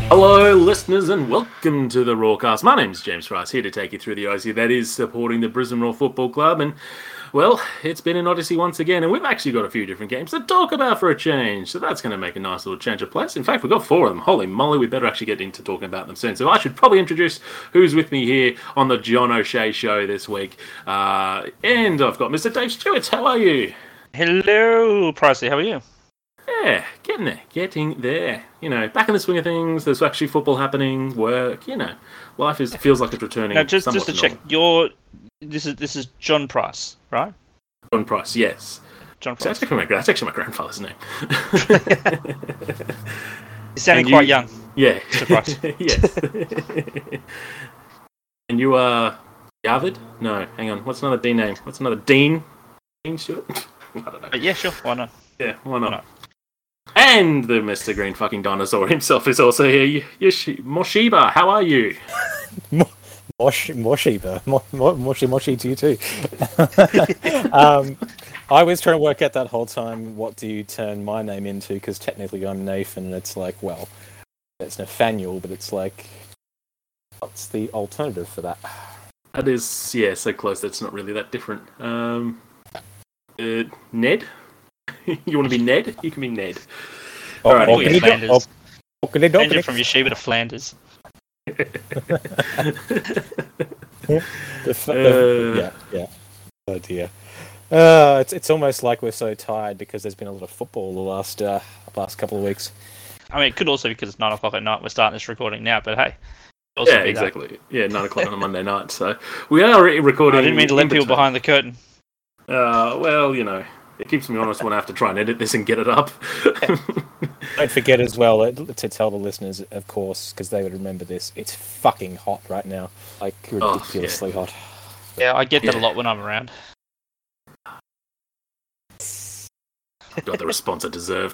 Hello, listeners, and welcome to the Rawcast. My name's James Rice, here to take you through the Odyssey that is supporting the Brisbane Roar Football Club. And, well, it's been an Odyssey once again, and we've actually got a few different games to talk about for a change. So that's going to make a nice little change of place. In fact, we've got 4 of them. Holy moly, we better actually get into talking about them soon. So I should probably introduce who's with me here on the John O'Shea Show this week. And I've got Mr. Dave Stewart. How are you? Hello, Pricey. How are you? Yeah, getting there. You know, back in the swing of things. There's actually football happening, work. You know, life feels like it's returning. Now, just to check, this is John Price, right? John Price, yes. John Price. That's actually my grandfather's name. You're sounding quite young. Yeah. Mr. Price. Yes. And you are David? No, hang on. What's another D name? What's another Dean? Dean Stewart? I don't know. Yeah, sure. Why not? Yeah, why not? And the Mr. Green fucking dinosaur himself is also here. Moshiba, how are you? Moshiba. Moshi to you too. I was trying to work out that whole time, what do you turn my name into? Because technically I'm Nathan, and it's like, well, it's Nathaniel, but it's like, what's the alternative for that? That is, yeah, so close that's not really that different. Ned? You want to be Ned? You can be Ned. Alright, Flanders. Change it from Yeshiva to Flanders. Yeah. Oh dear. It's almost like we're so tired because there's been a lot of football the last couple of weeks. I mean, it could also be because it's 9 o'clock at night. We're starting this recording now, but hey. Yeah, exactly. Yeah, 9 o'clock on a Monday night. So we are recording. I didn't mean to let people behind the curtain. Well, you know, it keeps me honest when I have to try and edit this and get it up. Don't forget as well to tell the listeners, of course, because they would remember this. It's fucking hot right now, like ridiculously hot. Yeah, I get that a lot when I'm around. Got the response I deserved.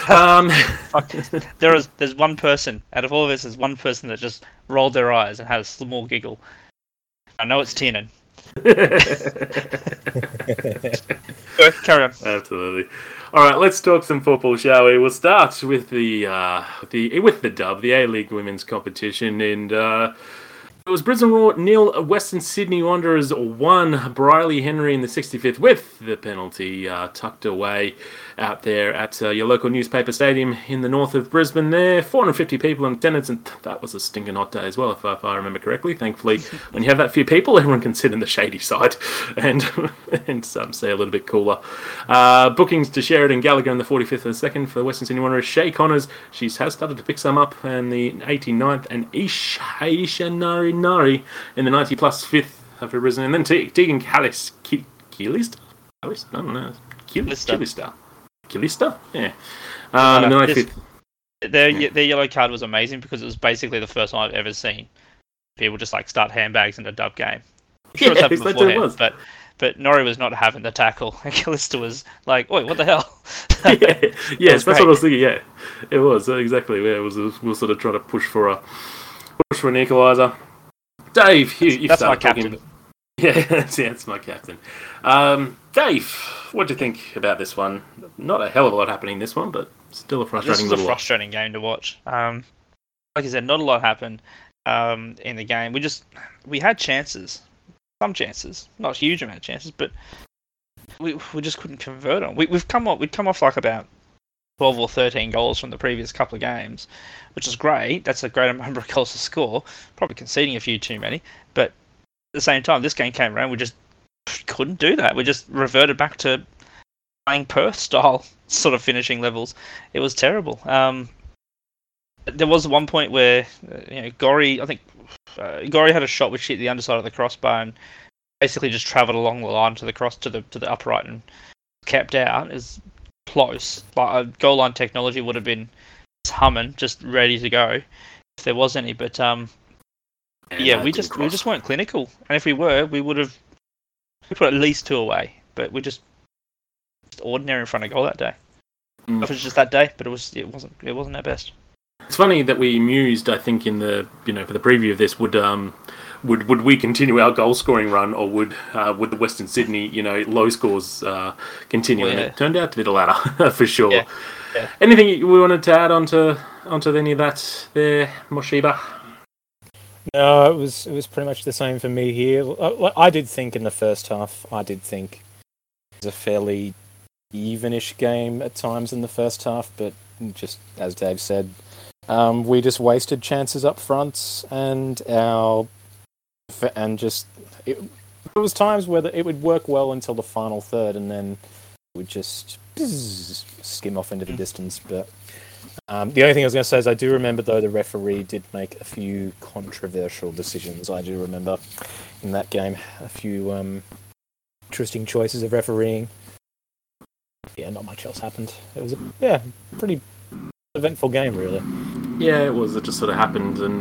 There's one person out of all of us. There's one person that just rolled their eyes and had a small giggle. I know it's Tiernan. Carry on. Absolutely. All right, let's talk some football, shall we? We'll start with the dub, the A-League Women's Competition, and it was Brisbane Roar 0, Western Sydney Wanderers 1. Briley Henry in the 65th with the penalty tucked away out there at your local newspaper stadium in the north of Brisbane there. 450 people in attendance, and that was a stinking hot day as well, if I remember correctly. Thankfully, when you have that few people, everyone can sit in the shady side and some stay a little bit cooler. Bookings to Sheridan Gallagher in the 45th and second for the Western Sydney Wanderers. Shay Connors, she has started to pick some up, and the 89th, and Aisha Nari in the 90 plus 5th have arisen, and then Tegan Callis, Kilista? I don't know. Kilista? Yeah. In the 95th. Their yellow card was amazing because it was basically the first time I've ever seen people just like start handbags in a dub game. I'm sure it's happened beforehand, but Norrie was not having the tackle, and Callista was like, "Oi, what the hell?" Yes, that's what I was thinking. Yeah, it was exactly. Yeah, we were sort of trying to push for an equaliser. Dave, that's my captain. Yeah, that's my captain. Dave, what do you think about this one? Not a hell of a lot happening in this one, but still a frustrating This was a frustrating game to watch. Like I said, not a lot happened in the game. We had chances, some chances, not a huge amount of chances, but we just couldn't convert on. We'd come off like about 12 or 13 goals from the previous couple of games, which is great. That's a great number of goals to score. Probably conceding a few too many, but at the same time, this game came around. We just couldn't do that. We just reverted back to playing Perth style sort of finishing levels. It was terrible. There was one point where Gorry, I think Gorry had a shot which hit the underside of the crossbar and basically just travelled along the line to the upright and kept out. Is close. Like a goal line technology would have been humming, just ready to go if there was any. But we just weren't clinical. And if we were, we put at least 2 away. But we just ordinary in front of goal that day. If it was just that day, but it wasn't our best. It's funny that we mused, I think, in the for the preview of this, would would we continue our goal scoring run, or would the Western Sydney low scores continue? Well, And yeah. it turned out to be the latter for sure. Yeah. Yeah. Anything we wanted to add onto any of that there, Moshiba? No, it was pretty much the same for me here. I did think in the first half, it was a fairly evenish game at times in the first half, but just as Dave said, we just wasted chances up front, and there was times where it would work well until the final third, and then it would just skim off into the distance. But the only thing I was going to say is I do remember, though, the referee did make a few controversial decisions. I do remember in that game a few interesting choices of refereeing. Yeah, not much else happened. It was a pretty eventful game, really. Yeah, it was. It just sort of happened, and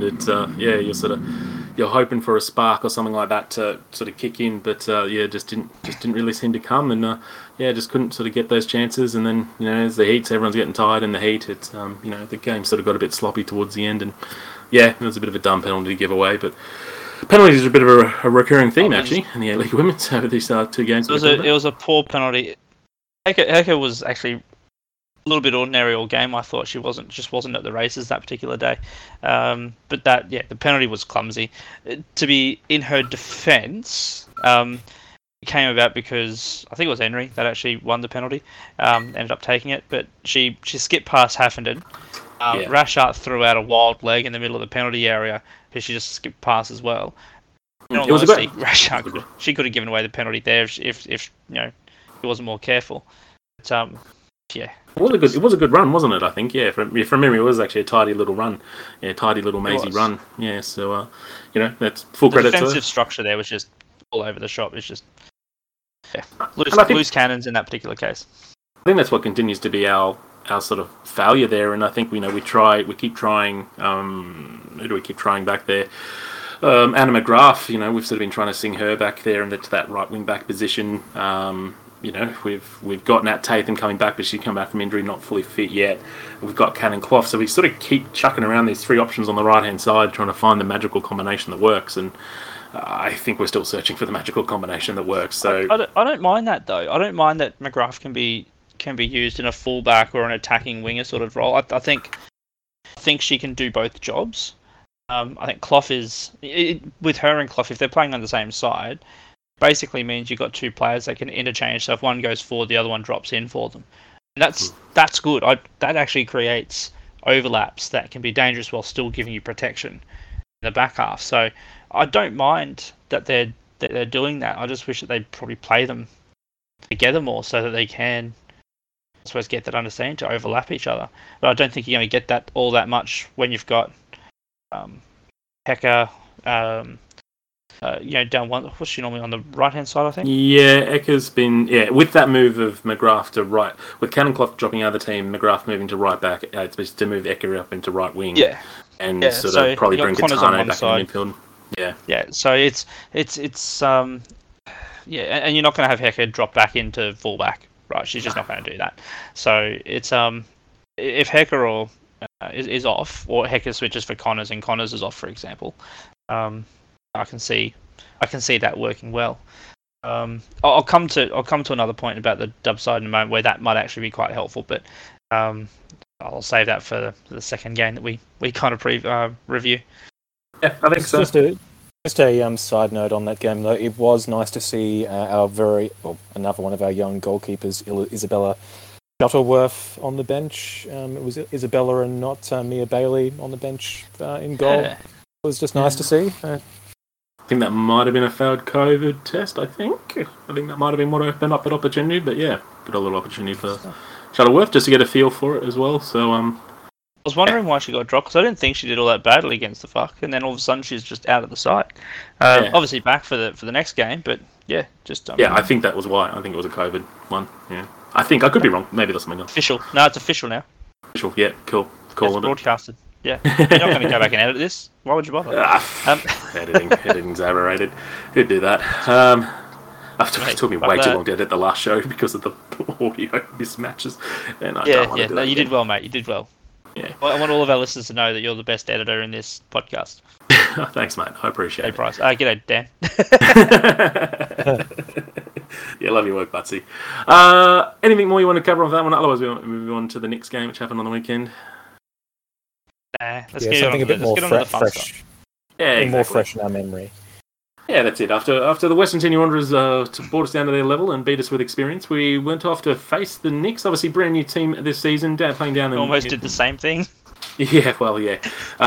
you're hoping for a spark or something like that to sort of kick in, but just didn't really seem to come, and just couldn't sort of get those chances. And then as the heats, everyone's getting tired in the heat. It's the game sort of got a bit sloppy towards the end, and it was a bit of a dumb penalty to give away, but. Penalties are a bit of a recurring theme actually in the A-League Women's over these 2 games. It was a poor penalty. Hecker was actually a little bit ordinary all game. I thought she wasn't at the races that particular day. But the penalty was clumsy. To be in her defence, it came about because I think it was Henry that actually won the penalty. Ended up taking it, but she skipped past Haffenden. Rashart threw out a wild leg in the middle of the penalty area because she just skipped past as well. It was Rashart she could have given away the penalty there if he wasn't more careful. But, It was a good run, wasn't it? I think, from memory, it was actually a tidy little run, tidy little Maisie run. Yeah, so that's full credit to her. The defensive structure there was just all over the shop. It's just loose cannons in that particular case. I think that's what continues to be our sort of failure there, and I think we keep trying. Who do we keep trying back there? Anna McGrath. We've sort of been trying to sing her back there into that right wing back position. We've got Nat Tatham coming back, but she's come back from injury, not fully fit yet. We've got Cannon Clough, so we sort of keep chucking around these 3 options on the right hand side, trying to find the magical combination that works. And I think we're still searching for the magical combination that works. So I don't mind that though. I don't mind that McGrath can be used in a fullback or an attacking winger sort of role. I think she can do both jobs. I think Clough with her and Clough, if they're playing on the same side, basically means you've got 2 players that can interchange. So if one goes forward, the other one drops in for them. And that's good. That actually creates overlaps that can be dangerous while still giving you protection in the back half. So I don't mind that they're doing that. I just wish that they'd probably play them together more so that they can, I suppose, get that understanding to overlap each other. But I don't think you're going to get that all that much when you've got Hecker, down one. What's she normally on the right hand side? I think. Yeah, Ecker's been with that move of McGrath to right, with Cannon Clough dropping out of the team, McGrath moving to right back. It's supposed to move Ecker up into right wing. Yeah, and sort of probably bring Katano back in the midfield. Yeah. So it's and you're not going to have Hecker drop back into fullback, right? She's just not going to do that. So it's if Hecker or is off, or Hecker switches for Connors and Connors is off, for example, I can see that working well. I'll come to another point about the dub side in a moment where that might actually be quite helpful, but I'll save that for the second game that we kind of review. Yeah, I think so. Just a side note on that game, though. It was nice to see another one of our young goalkeepers, Isabella Shuttleworth, on the bench. It was Isabella and not Mia Bailey on the bench in goal. Yeah. It was just nice to see. I think that might have been a failed COVID test, I think that might have been what opened up that opportunity, but good a little opportunity for Shuttleworth just to get a feel for it as well. So I was wondering why she got dropped, because I didn't think she did all that badly against the Fuck, and then all of a sudden she's just out of the side. Obviously back for the next game, but just... I think that was why. I think it was a COVID one, I think, I could be wrong, maybe that's something else. Official. No, it's official now. Official, yeah, cool. Calling it's broadcasted. Yeah. You're not going to go back and edit this. Why would you bother? Editing's overrated. Who'd do that? It took me way too long to edit the last show because of the audio mismatches. And you did well, mate. You did well. Yeah. I want all of our listeners to know that you're the best editor in this podcast. Thanks, mate. I appreciate Hey, it. Bryce. G'day, Dan. Yeah, love your work, Butsy. Anything more you want to cover on that one? Otherwise, we move on to the next game, which happened on the weekend. Let's Yeah, get something a bit more on to the fun stuff. fresh. Yeah, exactly. More fresh in our memory. Yeah, that's it. After the Western Sydney Wanderers brought us down to their level and beat us with experience, we went off to face the Knicks. Obviously, brand new team this season. Playing down in Almost did the same thing. Yeah, well, yeah.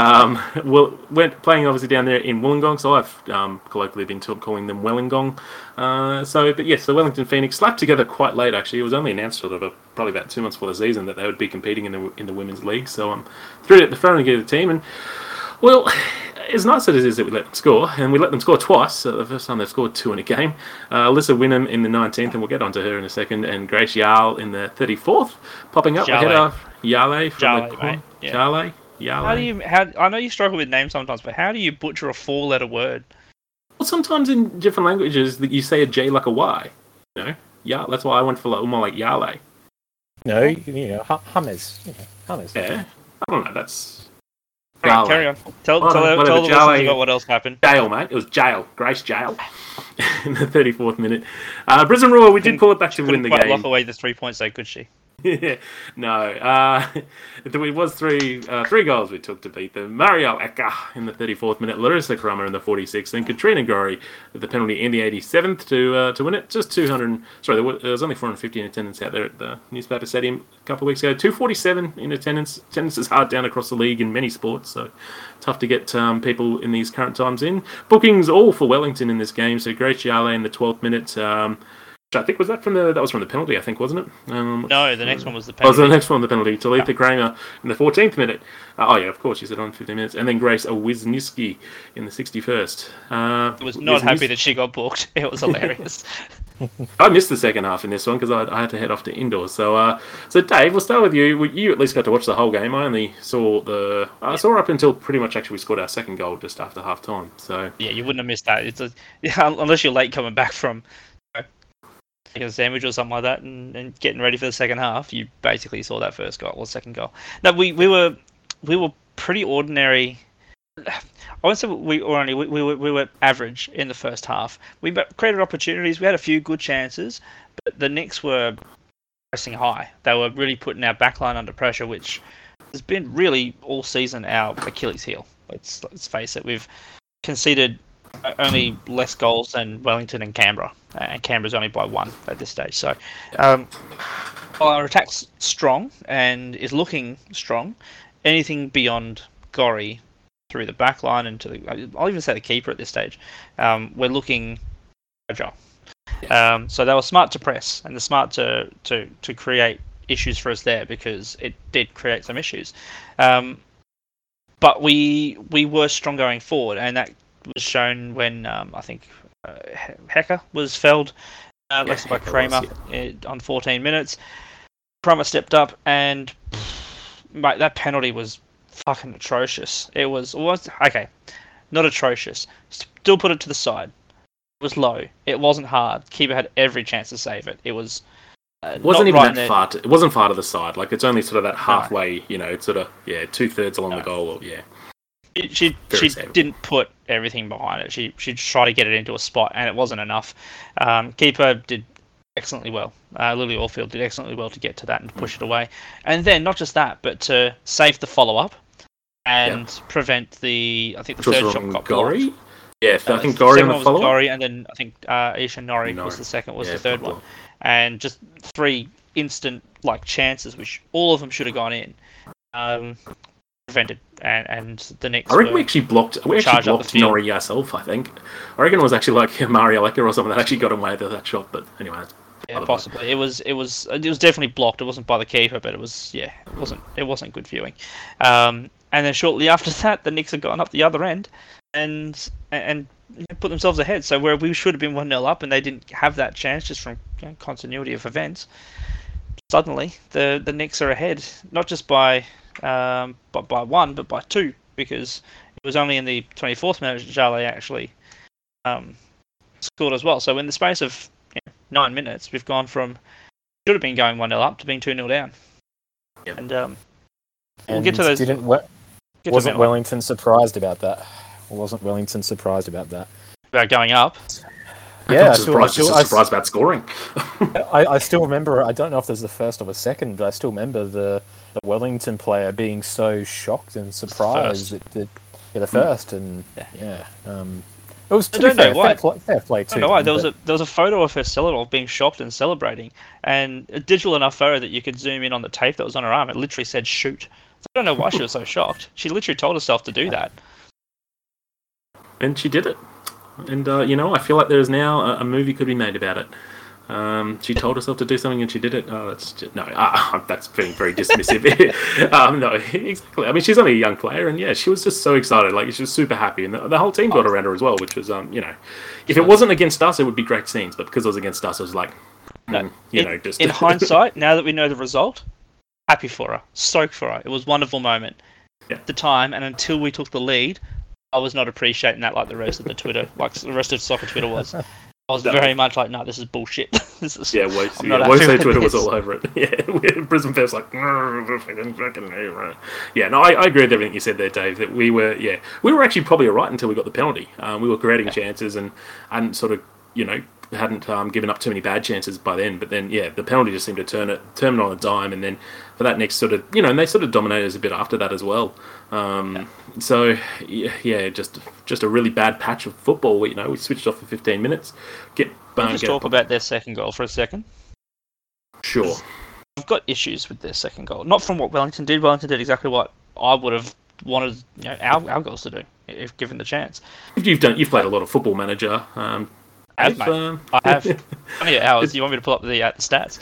Went playing obviously down there in Wollongong, so I've colloquially been calling them Wellingong. But yes, the Wellington Phoenix slapped together quite late. Actually, it was only announced probably about 2 months before the season that they would be competing in the women's league. So I'm thrilled at the front of the team, and well, as nice as it is that we let them score, and we let them score twice. So the first time they've scored 2 in a game. Alyssa Wynnum in the 19th, and we'll get onto her in a second, and Grace Yarl in the 34th, popping up ahead of Yale from mate. Yeah. Yale. I know you struggle with names sometimes, but how do you butcher a 4-letter word? Well, sometimes in different languages that you say a J like a Y. You know, yeah, that's why I went for more like Yale. No, Hummers. Hummers. Yeah, I don't know. That's. Right, carry on. Tell the listeners about what else happened. Jail, mate. It was Jail. Grace Jail. In the 34th minute. Brisbane Roar, we did pull it back to win the game. Lock away the 3 points, though, could she? No. It was three goals we took to beat them. Marielle Ecker in the 34th minute, Larissa Crummer in the 46th, and Katrina Gorey with the penalty in the 87th to win it. Just 200. Sorry, there was only 450 in attendance out there at the Newspaper Stadium a couple of weeks ago. 247 in attendance. Attendance is hard down across the league in many sports, so tough to get people in these current times in. Bookings all for Wellington in this game. So Grace Yale in the 12th minute. I think was that from the penalty, I think, wasn't it? No, the next one was the penalty. Oh, the next one, the penalty. Talitha Kramer in the 14th minute. Of course, you said on 15 minutes. And then Grace Wisniewski in the 61st. I was not happy that she got booked. It was hilarious. I missed the second half in this one because I had to head off to indoors. So Dave, we'll start with you. You at least got to watch the whole game. I only saw saw up until pretty much actually we scored our second goal just after half time. So yeah, you wouldn't have missed that. Unless you're late coming back from a sandwich or something like that and getting ready for the second half, you basically saw that first goal or second goal. No, we were pretty ordinary. I wouldn't say we were average in the first half. We created opportunities. We had a few good chances, but the Knicks were pressing high. They were really putting our backline under pressure, which has been really all season our Achilles heel. Let's face it. We've conceded only less goals than Wellington and Canberra, and Canberra's only by 1 at this stage. So, while our attack's strong and is looking strong, anything beyond Gorry through the back line and I'll even say the keeper at this stage, we're looking fragile. So they were smart to press and they're smart to create issues for us there because it did create some issues. But we were strong going forward, and that was shown when I think Hecker was felled by Kramer on 14 minutes. Kramer stepped up and mate, that penalty was fucking atrocious. It was okay, not atrocious. Still put it to the side. It was low. It wasn't hard. Keeper had every chance to save it. It was. It wasn't even that far. It wasn't far to the side. Like it's only sort of that halfway. No. It's sort of 2/3 along the goal. Or, yeah. She didn't put everything behind it. She tried to get it into a spot, and it wasn't enough. Keeper did excellently well. Lily Orfield did excellently well to get to that and push it away. And then not just that, but to save the follow-up and prevent the third shot got Gorey. blocked. Yeah, I think Gorey on the follow-up. Gorey, and then I think Isha Norrie was the second, the third one. And just 3 instant chances, which all of them should have gone in. Prevented, and the Knicks. I reckon we actually blocked Norrie ourselves. I think. I reckon it was actually like Mario Lecker or something that actually got away with that shot. But anyway, yeah, possibly. It was definitely blocked. It wasn't by the keeper, but it wasn't good viewing. And then shortly after that, the Knicks had gone up the other end and put themselves ahead. So where we should have been 1-0 up, and they didn't have that chance just from continuity of events. Suddenly, the Knicks are ahead, not just by 1, but by 2, because it was only in the 24th minute Jale actually scored as well. So in the space of 9 minutes, we've gone from should have been going 1-0 up to being 2-0 down. Yep. And we'll get to those. Wasn't Wellington surprised about that? wasn't Wellington surprised about that? About going up. Yeah, just surprised about scoring. I still remember. I don't know if there's the first or the second, but I still remember the Wellington player being so shocked and surprised at the first, and it was to be fair, fair play too. I don't know why. There was a photo of her being shocked and celebrating, and a digital enough photo that you could zoom in on the tape that was on her arm. It literally said "shoot." So I don't know why she was so shocked. She literally told herself to do that, and she did it. And, I feel like there is now a movie could be made about it. She told herself to do something and she did it. Oh, that's just, no, that's being very dismissive. No, exactly. I mean, she's only a young player, and yeah, she was just so excited. Like, she was super happy, and the whole team got around her as well, which was, if it wasn't against us, it would be great scenes, but because it was against us, it was like, just... In hindsight, now that we know the result, happy for her, stoked for her. It was a wonderful moment at the time, and until we took the lead, I was not appreciating that like the rest of the Twitter, like the rest of soccer Twitter was. I was very much like, no, this is bullshit. Woso Twitter was all over it. Yeah, Brisbane fans like, yeah. No, I agree with everything you said there, Dave. That we were actually probably alright until we got the penalty. We were creating chances and sort of, hadn't given up too many bad chances by then. But then, the penalty just seemed to turn it on a dime, and then for that next sort of, and they sort of dominated us a bit after that as well. So, just a really bad patch of football. We switched off for 15 minutes. Let's talk about their second goal for a second. Sure. I've got issues with their second goal. Not from what Wellington did. Wellington did exactly what I would have wanted our goals to do, if given the chance. You've played a lot of Football Manager. I have. Plenty of hours. You want me to pull up the stats?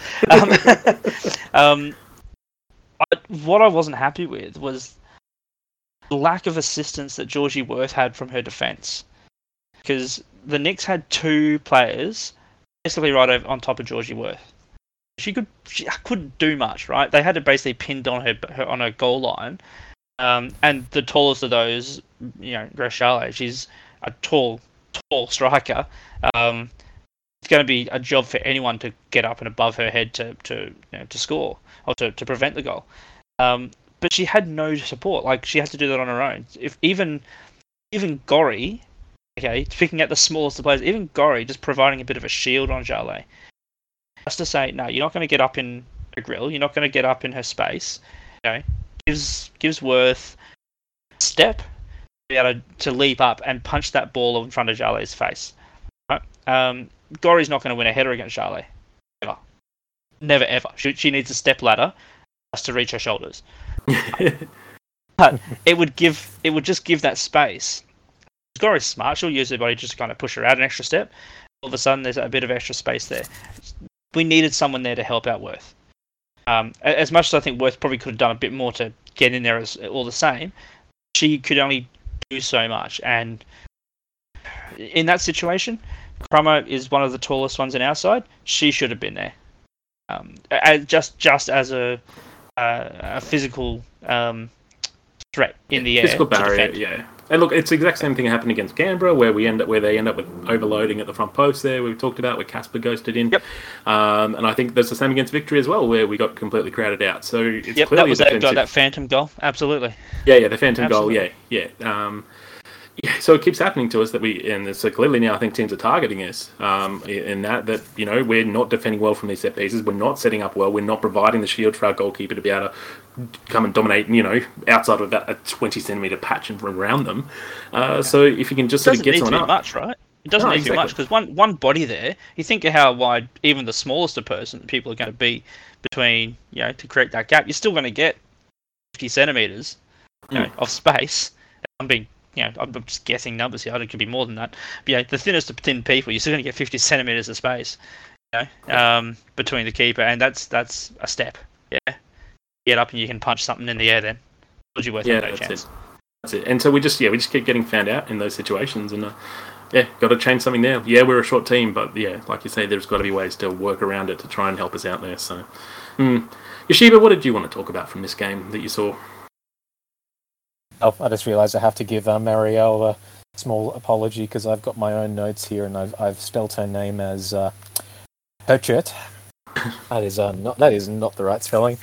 What I wasn't happy with was the lack of assistance that Georgie Worth had from her defence. Because the Knicks had two players basically right over, on top of Georgie Worth. She couldn't do much, right? They had her basically pinned on her on her goal line. And the tallest of those, Grace Charlotte, she's a tall striker. It's going to be a job for anyone to get up and above her head to score or to prevent the goal. But she had no support. Like, she had to do that on her own. If even Gorry, picking out the smallest of players, even Gorry just providing a bit of a shield on Jarley. Just to say, no, you're not going to get up in her grill. You're not going to get up in her space. Gives Worth a step to be able to leap up and punch that ball in front of Jarley's face. Right? Gorry's not going to win a header against Jarley. Ever. Never, ever. She needs a step ladder just to reach her shoulders. But it would just give that space. Gorry's smart. She'll use her body just to kind of push her out an extra step. All of a sudden, there's a bit of extra space there. We needed someone there to help out Worth. As much as I think Worth probably could have done a bit more to get in there as all the same, she could only do so much. And in that situation, Crummer is one of the tallest ones in our side. She should have been there. Just as a physical threat in the air. Physical barrier, yeah. And look, it's the exact same thing that happened against Canberra, where they end up with overloading at the front post there. We've talked about where Casper ghosted in. Yep. And I think that's the same against Victory as well, where we got completely crowded out. So it's clearly that was that phantom goal. Absolutely. Yeah, the phantom goal. Yeah. So it keeps happening to us so clearly now I think teams are targeting us in that we're not defending well from these set pieces, we're not setting up well, we're not providing the shield for our goalkeeper to be able to come and dominate, outside of about a 20 centimetre patch and around them. So if you can just sort of get someone up. It doesn't need too much, right? It doesn't need too much, because one body there, you think of how wide even the smallest of people are going to be between, to create that gap. You're still going to get 50 centimetres of space. I'm just guessing numbers here. It could be more than that. But the thinnest of thin people, you're still going to get 50 centimetres of space, between the keeper, and that's a step. Yeah, get up and you can punch something in the air. Then, Georgie Worth no chance. That's it. And so we just keep getting found out in those situations, and got to change something there. Yeah, we're a short team, but like you say, there's got to be ways to work around it to try and help us out there. So, Yoshiba, what did you want to talk about from this game that you saw? Oh, I just realised I have to give Marielle a small apology because I've got my own notes here and I've spelt her name as Herchert. That is not the right spelling.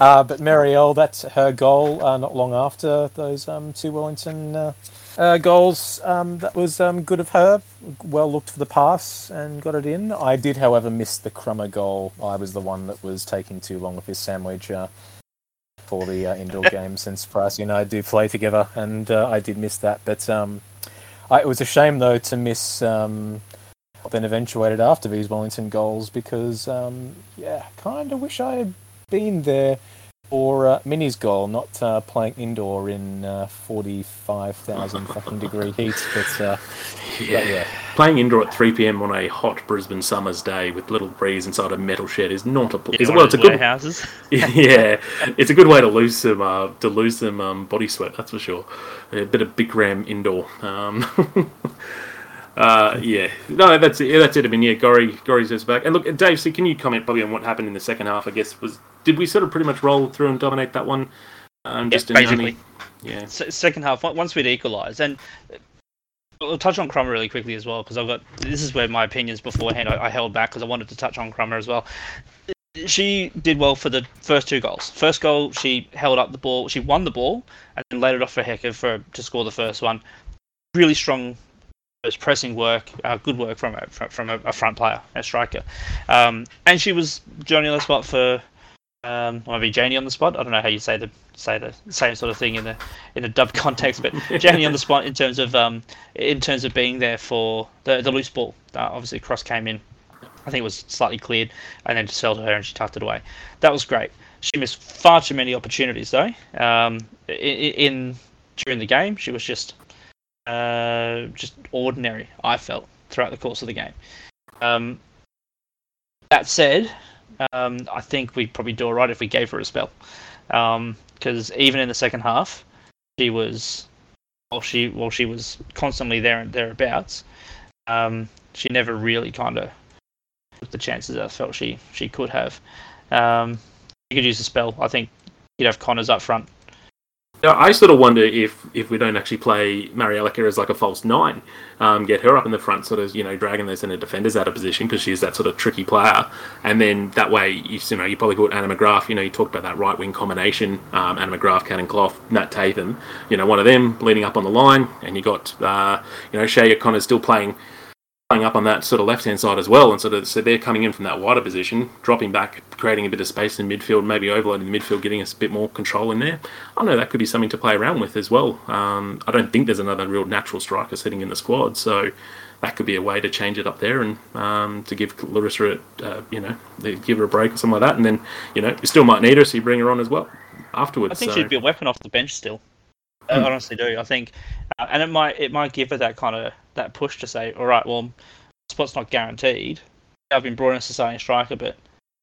But Marielle, that's her goal. Not long after those two Wellington goals, that was good of her. Well looked for the pass and got it in. I did, however, miss the Crummer goal. I was the one that was taking too long with his sandwich for the indoor game, since Pricey and I do play together, and I did miss that. But it was a shame, though, to miss what then eventuated after these Wellington goals, because, kind of wish I had been there for Minnie's goal, not playing indoor in 45,000 fucking degree heat. But yeah. Playing indoor at 3 p.m. on a hot Brisbane summer's day with little breeze inside a metal shed is not a. It's a good houses. Yeah, it's a good way to lose some body sweat. That's for sure. A bit of Big Ram indoor. No, that's it. That's it. I mean, Gorry's just back. And look, Dave, so can you comment probably on what happened in the second half? I guess did we sort of pretty much roll through and dominate that one? Basically. Yeah. Second half, once we'd equalised, and we'll touch on Crummer really quickly as well, because this is where my opinions beforehand I held back because I wanted to touch on Crummer as well. She did well for the first two goals. First goal, she held up the ball, she won the ball, and then laid it off for Hecker to score the first one. Really strong. Was pressing work, good work from a front player, a striker, and she was Johnny on the spot for, maybe Janie on the spot. I don't know how you say the same sort of thing in the dub context, but Janie on the spot in terms of being there for the loose ball. Obviously, cross came in. I think it was slightly cleared, and then just fell to her and she tucked it away. That was great. She missed far too many opportunities though. During the game, she was just ordinary, I felt, throughout the course of the game. That said, I think we'd probably do all right if we gave her a spell, because even in the second half, she was, while she was constantly there and thereabouts, she never really kind of took the chances I felt she could have. You could use a spell. I think you'd have Connors up front. I sort of wonder if we don't actually play Marielika as like a false nine, get her up in the front, sort of, dragging those centre defenders out of position, because she's that sort of tricky player, and then that way you probably put Anna McGrath. You talked about that right wing combination, Anna McGrath, Cannon Clough, Nat Tatham. One of them leading up on the line, and you got Shea Connors still playing up on that sort of left-hand side as well, and so they're coming in from that wider position, dropping back, creating a bit of space in midfield, maybe overloading the midfield, getting us a bit more control in there. I don't know, that could be something to play around with as well. I don't think there's another real natural striker sitting in the squad, so that could be a way to change it up there and to give Larissa, give her a break or something like that, and then, you still might need her, so you bring her on as well afterwards. I think she'd be a weapon off the bench still. I honestly do. I think, and it might give her that kind of that push to say, all right, well, spot's not guaranteed. I've been brought in as a starting striker, but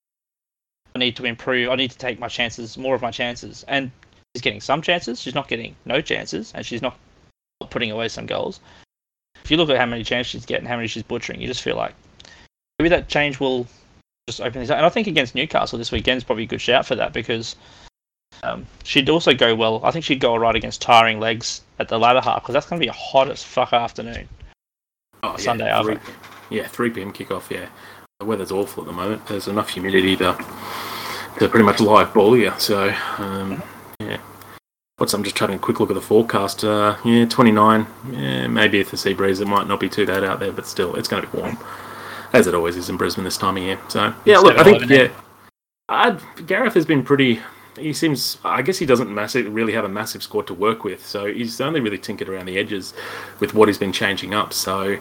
I need to improve. I need to take more of my chances. And she's getting some chances. She's not getting no chances, and she's not putting away some goals. If you look at how many chances she's getting, how many she's butchering, you just feel like maybe that change will just open things up. And I think against Newcastle this weekend is probably a good shout for that, because she'd also go well. I think she'd go all right against tiring legs at the latter half, because that's going to be a hot as fuck afternoon. Sunday after. 3 p.m. kickoff. Yeah, the weather's awful at the moment. There's enough humidity to pretty much live ball here. So yeah. I'm just having a quick look at the forecast. 29. Yeah, maybe if the sea breeze, it might not be too bad out there, but still, it's going to be warm, as it always is in Brisbane this time of year. So yeah, look, I think Gareth has been pretty. He seems, I guess he doesn't really have a massive squad to work with, so he's only really tinkered around the edges with what he's been changing up. So,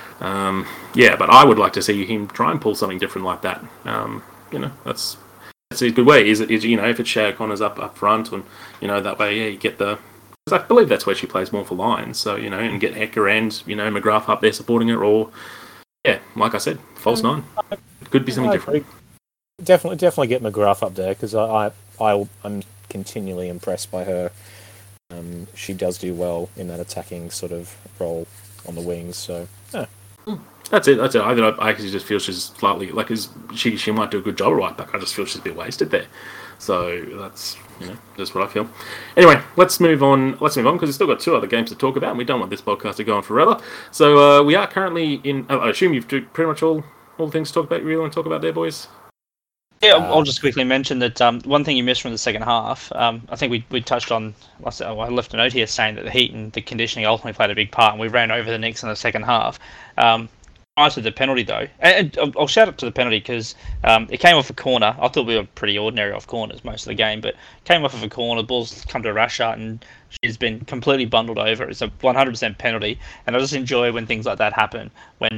but I would like to see him try and pull something different like that. That's a good way. Is if it's Shea Connors up front, and that way, you get the. Because I believe that's where she plays more for Lions. So and get Hecker and McGrath up there supporting her, or like I said, false nine. It could be something different. Definitely get McGrath up there, because I'm continually impressed by her. She does do well in that attacking sort of role on the wings. So yeah. That's it. I actually just feel she's slightly she might do a good job at right back. I just feel she's a bit wasted there. So that's just what I feel. Anyway, let's move on because we've still got two other games to talk about, and we don't want this podcast to go on forever. So we are currently in. I assume you've do pretty much all the things to talk about. You really want to talk about there, boys? Yeah, I'll just quickly mention that one thing you missed from the second half. I think we touched on. I left a note here saying that the heat and the conditioning ultimately played a big part, and we ran over the Knicks in the second half. Prior to the penalty, though, and I'll shout out to the penalty because it came off a corner. I thought we were pretty ordinary off corners most of the game, but came off of a corner. The ball's come to Rashart, and she's been completely bundled over. It's a 100% penalty, and I just enjoy when things like that happen. When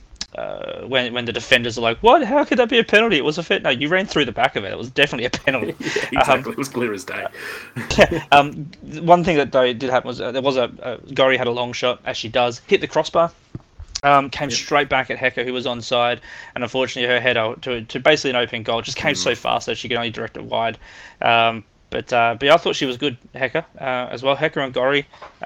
the defenders are like, "What? How could that be a penalty? It was a fit." No, you ran through the back of it. It was definitely a penalty. Yeah, exactly. It was clear as day. One thing that though did happen was there was Gorry had a long shot, as she does, hit the crossbar. Came straight back at Hecker, who was onside, and unfortunately her header to basically an open goal just came so fast that she could only direct it wide. But I thought she was good, Hecker, as well. Hecker and Gorry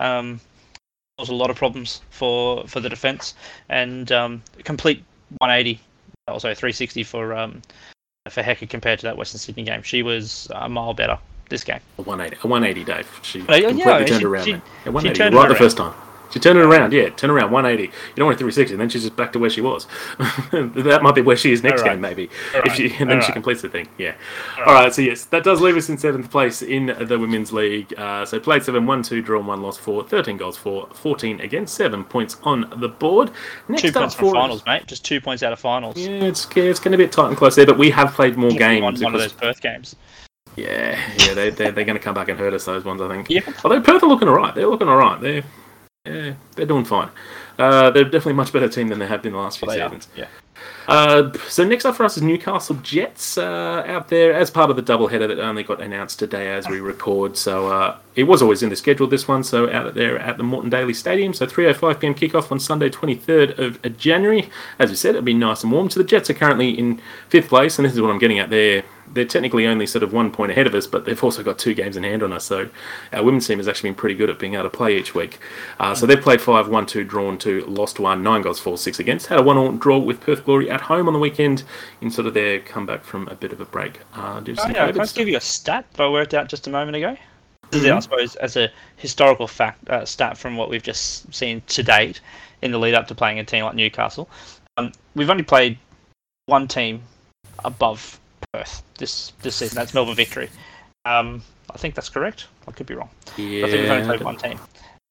caused a lot of problems for the defence, and complete 180, also 360 for Hecker compared to that Western Sydney game. She was a mile better this game. A 180, Dave. She completely turned around. She 180, turned right around the first time. She turned it around, 180. You don't want 360, and then she's just back to where she was. That might be where she is next game, maybe. She completes the thing, yeah. All right, so yes, that does leave us in 7th place in the Women's League. So played 7, 1-2, drawn 1, lost 4, 13 goals for, 14 against, 7 points on the board. Next 2 points from finals, mate. Just 2 points out of finals. Yeah, it's going to be tight and close there, but we have played more games. One of those Perth games. Yeah, they're going to come back and hurt us, those ones, I think. Yeah. Although Perth are looking all right. They're looking all right. They're doing fine. They're definitely a much better team than they have been the last few seasons. Yeah. So next up for us is Newcastle Jets out there as part of the doubleheader that only got announced today as we record. So it was always in the schedule, this one. So out there at the Moreton Daily Stadium. So 3:05 p.m. kickoff on Sunday, 23rd of January. As we said, it'll be nice and warm. So the Jets are currently in 5th place, and this is what I'm getting at there. They're technically only sort of 1 point ahead of us, but they've also got 2 games in hand on us. So our women's team has actually been pretty good at being able to play each week. So they've played 5, 1-2, drawn 2, lost 1, 9 goals for, 6 against. Had a 1-1 draw with Perth Glory at home on the weekend in sort of their comeback from a bit of a break. Can I just give you a stat that I worked out just a moment ago? This is, I suppose, as a historical stat from what we've just seen to date in the lead up to playing a team like Newcastle. We've only played one team above Perth this season. That's Melbourne Victory. I think that's correct. I could be wrong. Yeah, I think we've only played one team.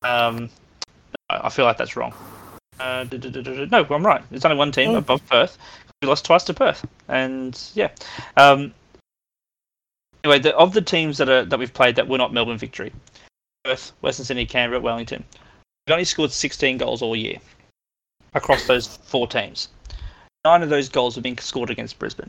I feel like that's wrong. No, I'm right. There's only one team above Perth. We lost twice to Perth, and yeah. Anyway, of the teams that we've played that were not Melbourne Victory, Perth, Western Sydney, Canberra, Wellington, we've only scored 16 goals all year across those 4 teams. 9 of those goals have been scored against Brisbane.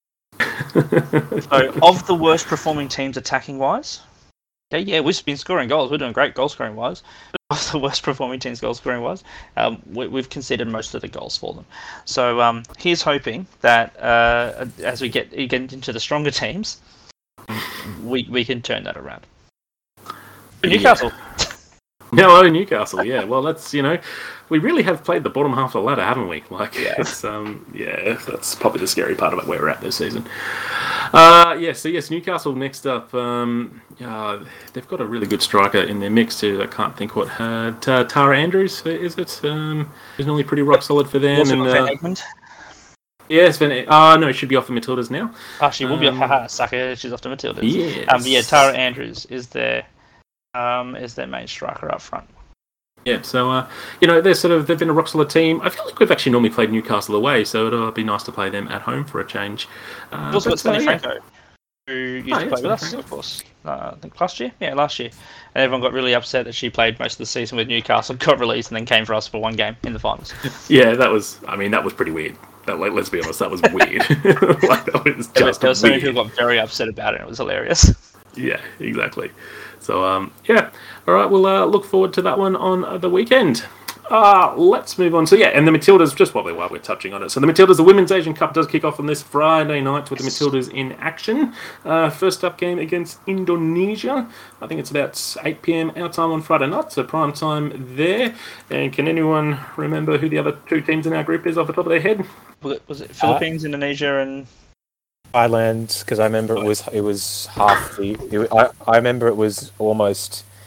So, of the worst performing teams attacking wise, we've been scoring goals. We're doing great goal scoring wise. But of the worst performing teams goal scoring wise, we've conceded most of the goals for them. So here's hoping that as we get into the stronger teams, we can turn that around. Newcastle. Hello, Newcastle. Yeah, well, that's we really have played the bottom half of the ladder, haven't we? It's that's probably the scary part about where we're at this season. So Newcastle next up. They've got a really good striker in their mix too. I can't think what Tara Andrews is it? Who's normally pretty rock solid for them. Van Egmond? Yes, no, she should be off the Matildas now. She will be off. Sucker, she's off the Matildas. Yes. Tara Andrews is their main striker up front. Yeah, so they've been a rock solid team. I feel like we've actually normally played Newcastle away, so it'll be nice to play them at home for a change. Also got Sonny Franco, who used to play with us, of course. I think last year. Yeah, last year. And everyone got really upset that she played most of the season with Newcastle, got released, and then came for us for one game in the finals. Yeah, that was pretty weird. Let's be honest, that was weird. That was just there were so many people got very upset about it. It was hilarious. Yeah, exactly. So, all right, we'll look forward to that one on the weekend. Let's move on. So, and the Matildas, just while we're touching on it. So, the Matildas, the Women's Asian Cup does kick off on this Friday night with the Matildas in action. First up game against Indonesia. I think it's about 8 p.m. our time on Friday night, so prime time there. And can anyone remember who the other 2 teams in our group is off the top of their head? Was it Philippines, Indonesia, and Thailand? Because I remember it was half the. I remember it was almost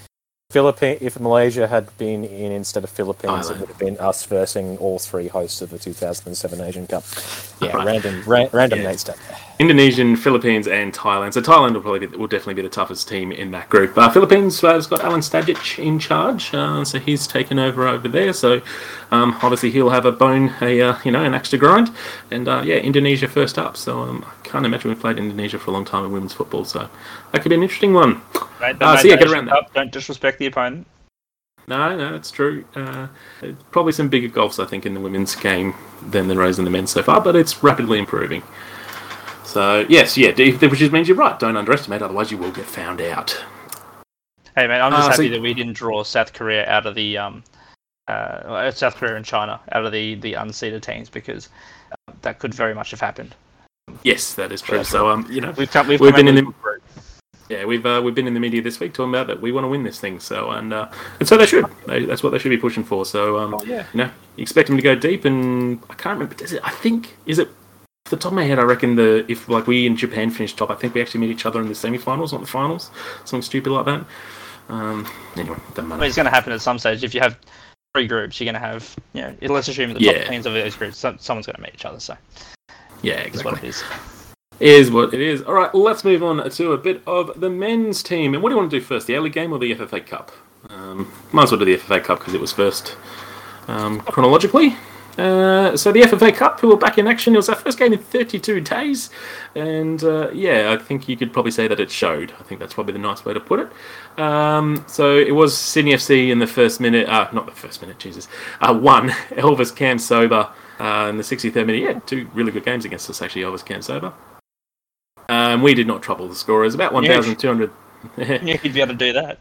If Malaysia had been in instead of Philippines, Thailand. it would have been us versing all three hosts of the 2007 Asian Cup. Yeah, Right. random Yeah. Nate stuff. Indonesian, Philippines, and Thailand. So Thailand will definitely be the toughest team in that group. Philippines has got Alan Stadic in charge, so he's taken over there. So obviously he'll have an axe to grind. And Indonesia first up. So I can't imagine we've played Indonesia for a long time in women's football. So that could be an interesting one. Right, Get around that. Don't disrespect the opponent. No, it's true. Probably some bigger gulfs, I think, in the women's game than there is in the men's so far, but it's rapidly improving. So, yes, which means you're right. Don't underestimate, otherwise you will get found out. Hey, man, I'm just happy that we didn't draw South Korea out of the South Korea and China out of the unseeded teams, because that could very much have happened. Yes, that is true. So, we've been in the we've been in the media this week talking about that we want to win this thing. So and so they should. That's what they should be pushing for. So you expect them to go deep, and I can't remember. Is it off the top of my head? I reckon if we in Japan finish top, I think we actually meet each other in the semi-finals, not the finals. Something stupid like that. Anyway, doesn't matter. It's going to happen at some stage. If you have 3 groups, you're going to have let's assume the top teams of those groups, someone's going to meet each other. So yeah, exactly. That's what it is. Is what it is. All right, let's move on to a bit of the men's team. And what do you want to do first, the A-League game or the FFA Cup? Might as well do the FFA Cup because it was first chronologically. So the FFA Cup, who were back in action, it was our first game in 32 days. And I think you could probably say that it showed. I think that's probably the nice way to put it. So it was Sydney FC in the first minute, not the first minute, Jesus. 1, Elvis Cam Sober in the 63rd minute. Yeah, 2 really good games against us, actually, Elvis Cam Sober. We did not trouble the scorers. About 1,200. Yeah, you'd be able to do that.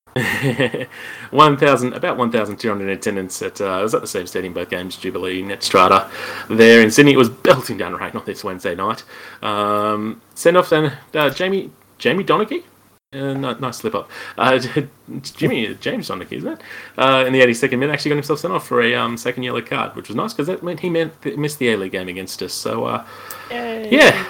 About 1,200 attendance at. I was at the same stadium both games, Jubilee, Netstrata. There in Sydney, it was belting down rain on this Wednesday night. Send off then Jamie Donaghy. Nice slip up. James Donaghy, isn't it? In the 82nd minute, actually got himself sent off for a second yellow card, which was nice because that meant he missed the A-League game against us. So yeah.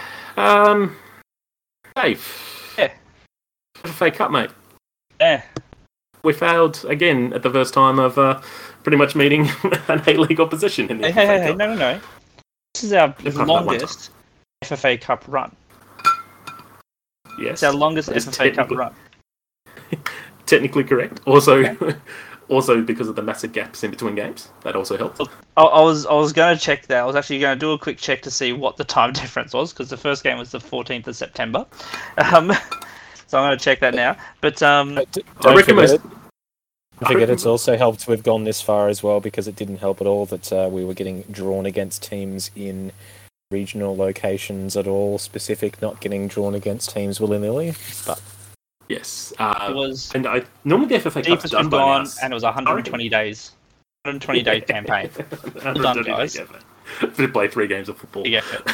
Dave. Yeah. FA Cup, mate. Yeah. We failed again at the first time of pretty much meeting an A-League opposition in the FFA Cup. No. This is our longest FFA Cup run. Yes. It's our longest FFA Cup run. Technically correct. Also because of the massive gaps in between games. That also helped. I was going to check that. I was actually going to do a quick check to see what the time difference was, because the first game was the 14th of September. So I'm going to check that now. But I forget it's also helped we've gone this far as well, because it didn't help at all that we were getting drawn against teams in regional locations at all specific, not getting drawn against teams willy-nilly. But yes, it was. And normally the FFA Cup is done by now, and it was 120 days, 120 day campaign. Well done, guys. To play 3 games of football. Big effort.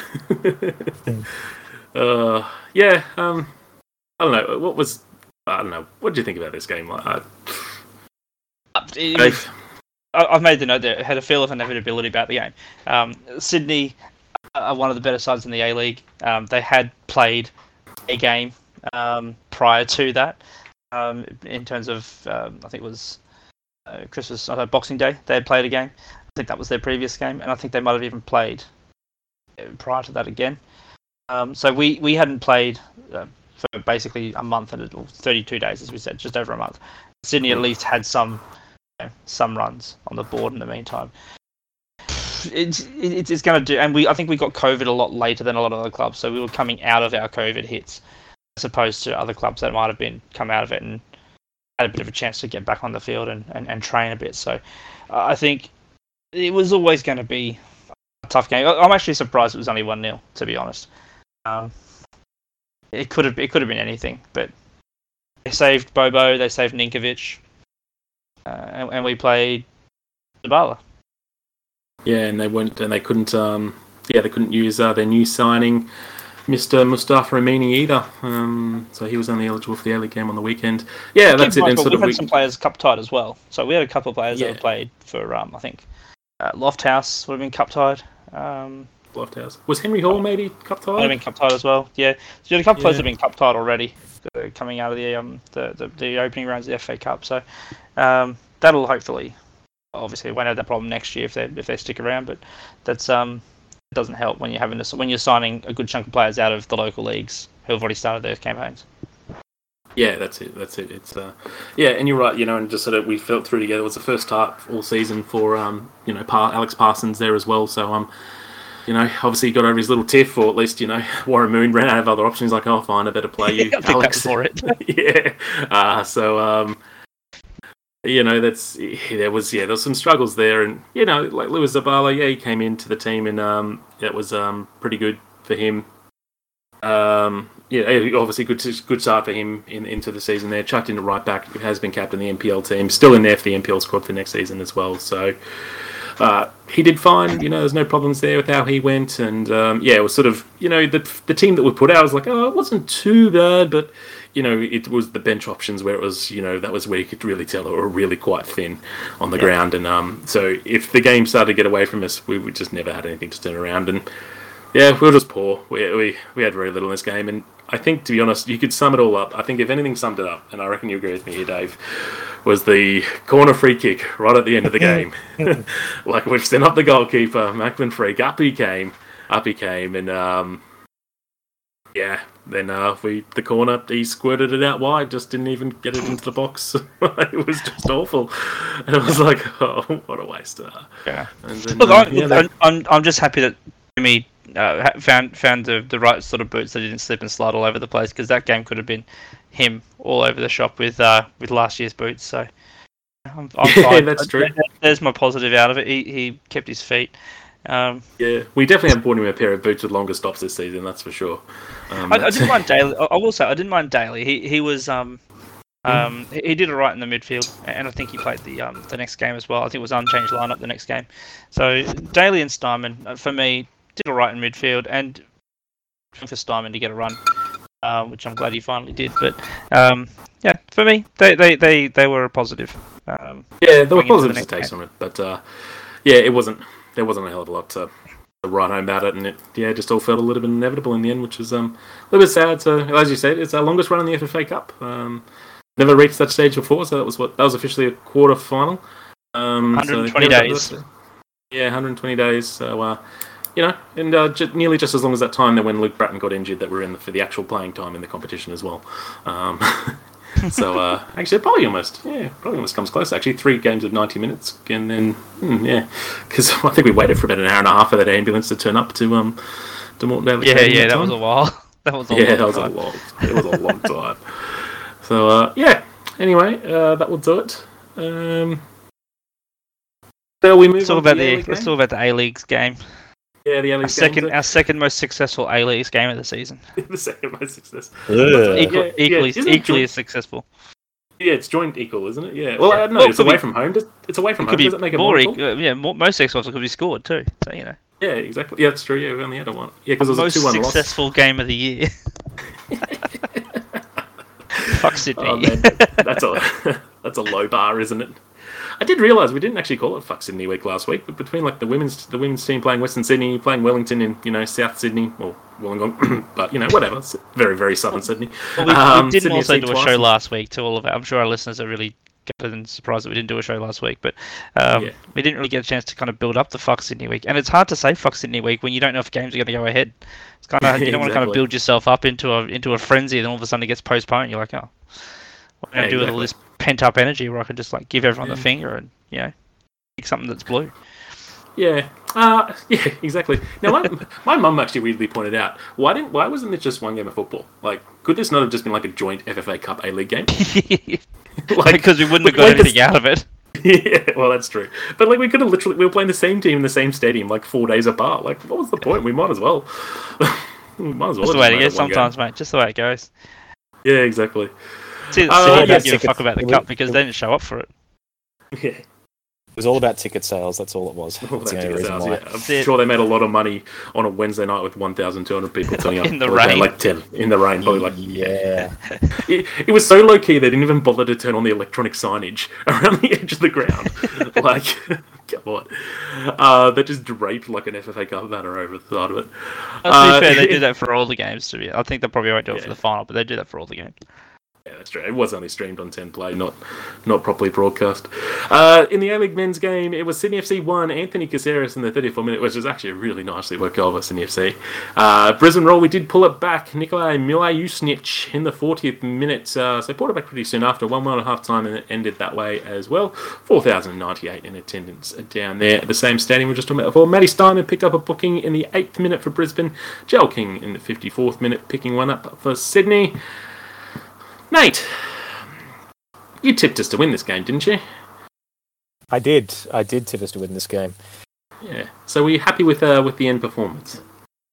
I don't know. What do you think about this game? I've made the note there. It had a feel of inevitability about the game. Sydney are one of the better sides in the A-League. They had played a game prior to that, in terms of I think it was Boxing Day. They had played a game. I think that was their previous game, and I think they might have even played prior to that again. So we hadn't played for basically a month and 32 days, as we said, just over a month. Sydney at least had some runs on the board in the meantime. It's going to do, and I think we got COVID a lot later than a lot of other clubs, so we were coming out of our COVID hits, as opposed to other clubs that might have come out of it and had a bit of a chance to get back on the field and train a bit. So I think it was always going to be a tough game. I'm actually surprised it was only 1-0, to be honest. It could have been anything, but they saved Bobo, they saved Ninkovic, and we played Zabala. Yeah, and they couldn't use their new signing, Mr. Mustafa Amini, either. So he was only eligible for the A-League game on the weekend. Yeah, that's it. We've had some players cup tied as well. So we had a couple of players that have played for, I think, Lofthouse would have been cup tied. Lofthouse. Was Henry Hall maybe cup tied? Would have been cup tied as well. Yeah, so you had a couple of players that have been cup tied already. coming out of the opening rounds of the FA Cup. So that'll hopefully, obviously, we won't have that problem next year if they stick around. But that's it doesn't help when you're signing a good chunk of players out of the local leagues who have already started their campaigns. Yeah, that's it. It's and you're right. And just sort of we felt through together. It was the first start all season for Alex Parsons there as well. So obviously he got over his little tiff, or at least Warren Moon ran out of other options. Like, I'll find a better play you, I think Alex. that's for it. There was some struggles there, and like Lewis Zabala, he came into the team, and that was pretty good for him. Obviously good start for him into the season there. Chucked into right back, has been captain of the NPL team, still in there for the NPL squad for next season as well. So he did fine. There's no problems there with how he went, and it was sort of the team that we put out. I was like, it wasn't too bad, but it was the bench options where it was that was where you could really tell they were really quite thin on the ground, and so if the game started to get away from us, we just never had anything to turn around. And yeah, we were just poor. We had very little in this game, and I think, to be honest, you could sum it all up. I think if anything summed it up, and I reckon you agree with me here, Dave, was the corner free kick right at the end of the game. Like, we've sent up the goalkeeper, Macklin Freak, up he came, and then the corner, he squirted it out wide, just didn't even get it into the box. It was just awful, and it was like, oh, what a waste. Yeah. And then, look, I'm just happy that Jimmy found the right sort of boots that didn't slip and slide all over the place, because that game could have been him all over the shop with last year's boots. So I'm fine. That's true. There's my positive out of it. He kept his feet. We definitely have bought him a pair of boots with longer stops this season. That's for sure. I didn't mind Daly. I will say I didn't mind Daly. He was he did all right in the midfield, and I think he played the next game as well. I think it was unchanged lineup the next game. So Daly and Steinman for me did all right in midfield, and for Steinman to get a run, which I'm glad he finally did. But for me, they were a positive. There were positives to take from it, but it wasn't. There wasn't a hell of a lot to write home about it, and it just all felt a little bit inevitable in the end, which was a little bit sad. So, as you said, it's our longest run in the FFA Cup. Never reached that stage before, so that was officially a quarter final. 120 days. 120 days. So and nearly just as long as that time that when Luke Bratton got injured, that we're in for the actual playing time in the competition as well. So actually, it probably almost comes close. Actually, 3 games of 90 minutes, and then because I think we waited for about an hour and a half for that ambulance to turn up to Morton Daly. That was a while. That was a long time. So anyway, that will do it. So we move. Let's talk about the A-Leagues game. Yeah, the A-League our second most successful A-Leagues game of the season. The second most successful. Equally as successful. Yeah, it's joint equal, isn't it? Yeah. Well, no, it's away from home. It's away from home. Does it make it more equal? Most successful could be scored too. So Yeah, exactly. Yeah, that's true. Yeah, we only had a one. Yeah, because it was most a 2-1 loss. successful game of the year. Fuck Sydney. Oh, man, that's a low bar, isn't it? I did realise we didn't actually call it Fuck Sydney Week last week, but between like the women's team playing Western Sydney, playing Wellington in South Sydney, or Wollongong, but whatever, it's very very southern Sydney. Well, we didn't also do a show last week to all of it. I'm sure our listeners are really gutted and surprised that we didn't do a show last week, but we didn't really get a chance to kind of build up the Fuck Sydney Week, and it's hard to say Fuck Sydney Week when you don't know if games are going to go ahead. It's kind of you don't want to kind of build yourself up into a frenzy, and then all of a sudden it gets postponed. You're like, oh, what am I going to do with all this pent up energy where I could just like give everyone the finger and pick something that's blue. Yeah, exactly. Now, my mum actually weirdly pointed out, why wasn't it just one game of football? Like, could this not have just been like a joint FFA Cup A-League game? Because we wouldn't have got anything out of it. Yeah, well, that's true. But like, we were playing the same team in the same stadium, like 4 days apart. Like, what was the point? We might as well. Just the way it goes sometimes, mate. Just the way it goes. Yeah, exactly. See, you don't give a fuck about the cup because they didn't show up for it. Yeah. It was all about ticket sales. That's all it was. All That's that the only ticket reason sales, why. yeah. I'm sure they made a lot of money on a Wednesday night with 1,200 people turning up. In the rain. Like 10 in the rain. Probably like Yeah. It was so low key they didn't even bother to turn on the electronic signage around the edge of the ground. Like, come on. They just draped like an FFA Cup banner over the side of it. To be fair, they do that for all the games. To be, I think they probably won't do it for the final, but they do that for all the games. Yeah, that's true. It was only streamed on 10 Play, not properly broadcast. In the A-League men's game, it was Sydney FC 1, Anthony Caceres in the 34th minute, which was actually a really nicely worked goal by Sydney FC. Brisbane Roar, we did pull it back. Nikolai Milayusnich in the 40th minute. So pulled it back pretty soon after, 1-1 at half-time, and it ended that way as well. 4,098 in attendance down there at the same stadium we just talked about before. Matty Steinman picked up a booking in the 8th minute for Brisbane. Jel King in the 54th minute picking one up for Sydney. Nate, you tipped us to win this game, didn't you? I did tip us to win this game. Yeah. So were you happy with the end performance?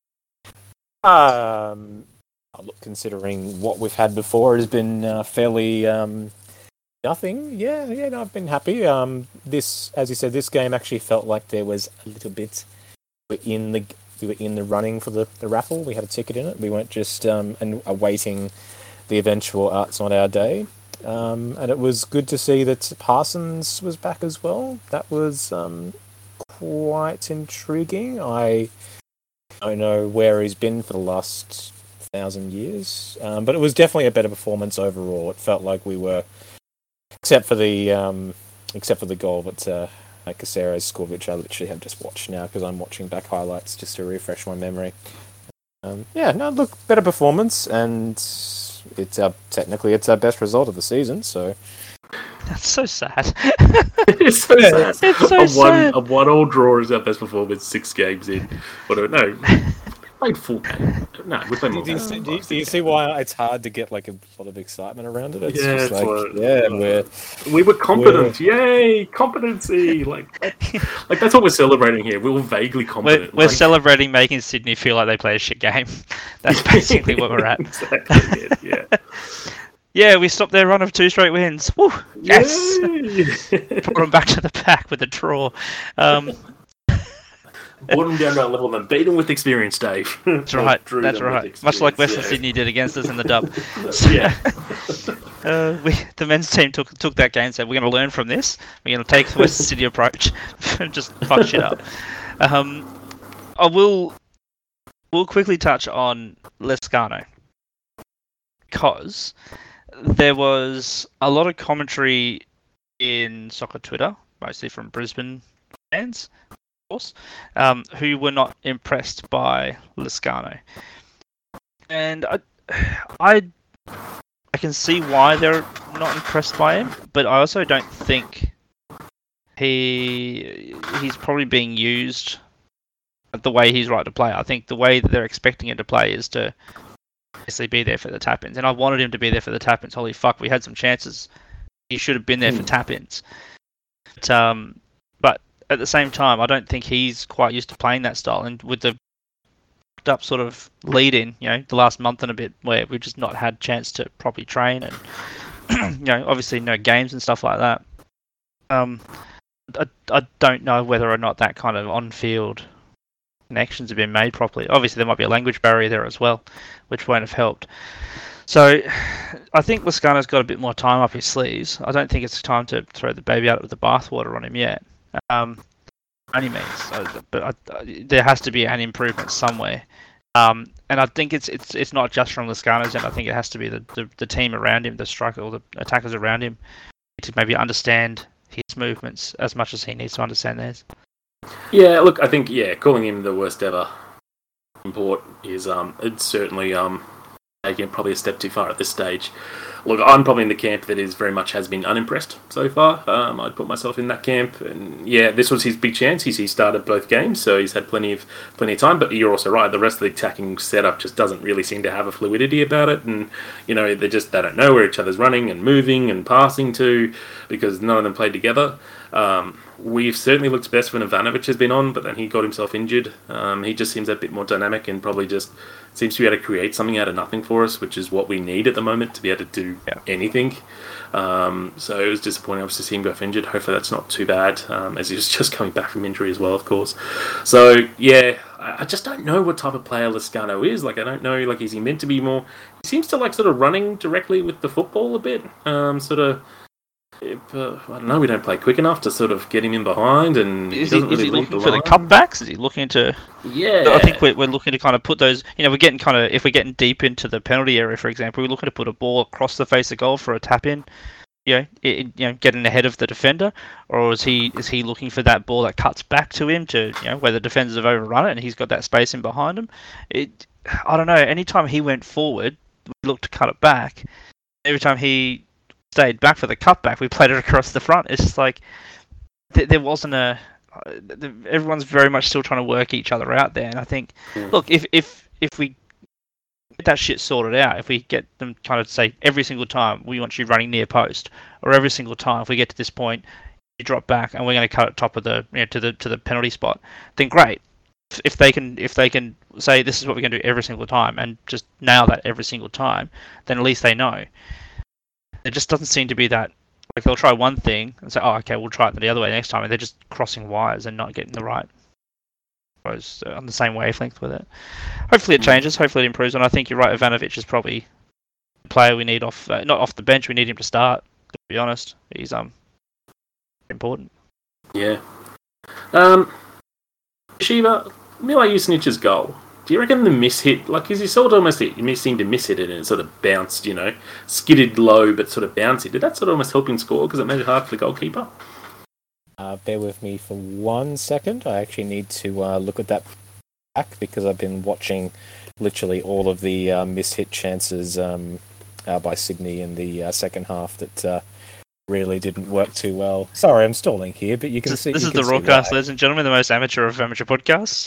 Look, considering what we've had before, it has been fairly nothing. Yeah, no, I've been happy. This, as you said, this game actually felt like there was a little bit. We were in the running for the raffle. We had a ticket in it. We weren't just and awaiting the eventual It's Not Our Day. And it was good to see that Parsons was back as well. That was quite intriguing. I don't know where he's been for the last 1,000 years, but it was definitely a better performance overall. It felt like we were, except for the goal that Caceres scored, which I literally have just watched now because I'm watching back highlights just to refresh my memory. Better performance, and technically it's our best result of the season. So that's so sad. It's so sad. It's so sad. A 1-1 draw is our best performance 6 games in. No, played full game. No, we played more. Do you see why it's hard to get like a lot of excitement around it? It's yeah, just like, we were competent. Yay, competency! Like that's what we're celebrating here. We were vaguely competent. We're celebrating making Sydney feel like they play a shit game. That's basically what we're at. Exactly. Yeah. Yeah, we stopped their run of 2 straight wins. Woo! Yes! Brought them back to the pack with a draw. Brought them down to our level and beat them with experience, Dave. That's right. That's right. Much like Western Sydney did against us in the dub. So, yeah. The men's team took that game and said, we're going to learn from this. We're going to take the Western Sydney approach and just fuck shit up. We'll quickly touch on Lezcano, because there was a lot of commentary in soccer Twitter, mostly from Brisbane fans, of course, who were not impressed by Lezcano. And I can see why they're not impressed by him, but I also don't think he's probably being used the way he's right to play. I think the way that they're expecting him to play is to basically be there for the tap-ins, and I wanted him to be there for the tap-ins. Holy fuck, we had some chances. He should have been there for tap-ins. But at the same time, I don't think he's quite used to playing that style, and with the up sort of lead-in, the last month and a bit, where we've just not had chance to properly train, and obviously no games and stuff like that. I don't know whether or not that kind of on-field connections have been made properly. Obviously, there might be a language barrier there as well, which won't have helped. So, I think Lezcano's got a bit more time up his sleeves. I don't think it's time to throw the baby out with the bathwater on him yet. Any means, but there has to be an improvement somewhere. And I think it's not just from Lezcano's end. I think it has to be the team around him, the striker or the attackers around him, to maybe understand his movements as much as he needs to understand theirs. Yeah, look, I think calling him the worst ever import is it's certainly taking it probably a step too far at this stage. Look, I'm probably in the camp that is very much has been unimpressed so far. I'd put myself in that camp, and this was his big chance. He started both games, so he's had plenty of time. But you're also right; the rest of the attacking setup just doesn't really seem to have a fluidity about it, and they don't know where each other's running and moving and passing to, because none of them played together. We've certainly looked best when Ivanovic has been on, but then he got himself injured. He just seems a bit more dynamic and probably just seems to be able to create something out of nothing for us, which is what we need at the moment to be able to do anything. So it was disappointing, obviously, to see him go off injured. Hopefully that's not too bad, as he was just coming back from injury as well, of course. So, yeah, I just don't know what type of player Lozano is. Like, I don't know, like, is he meant to be more... He seems to, like, sort of running directly with the football a bit. I don't know, we don't play quick enough to sort of get him in behind, and is he looking for the cutbacks? Is he looking to... Yeah. I think we're looking to kind of put those... we're getting kind of... If we're getting deep into the penalty area, for example, we're looking to put a ball across the face of goal for a tap-in, getting ahead of the defender, or is he looking for that ball that cuts back to him to, where the defenders have overrun it and he's got that space in behind him? I don't know. Anytime he went forward, we looked to cut it back. Every time he stayed back for the cutback, we played it across the front. It's just like there wasn't everyone's very much still trying to work each other out there. And I think, look, if we get that shit sorted out, if we get them kind of say every single time we want you running near post, or every single time if we get to this point you drop back and we're going to cut at top of the to the penalty spot, then great. If they can say this is what we're going to do every single time and just nail that every single time, then at least they know. It just doesn't seem to be that, like, they'll try one thing and say, oh, okay, we'll try it the other way next time, and they're just crossing wires and not getting the right, on the same wavelength with it. Hopefully it changes, hopefully it improves, and I think you're right, Ivanovic is probably the player we need not off the bench, we need him to start, to be honest. He's important. Yeah. Shiva, Mila Jusinic's goal. Do you reckon the miss hit, like, is he sort of almost seemed to miss it and it sort of bounced, skidded low but sort of bouncy? Did that sort of almost help him score because it made it hard for the goalkeeper? Bear with me for 1 second. I actually need to look at that back because I've been watching literally all of the miss-hit chances by Sydney in the second half that really didn't work too well. Sorry, I'm stalling here, but you can see... This is the Rawcast, ladies and gentlemen, the most amateur of amateur podcasts.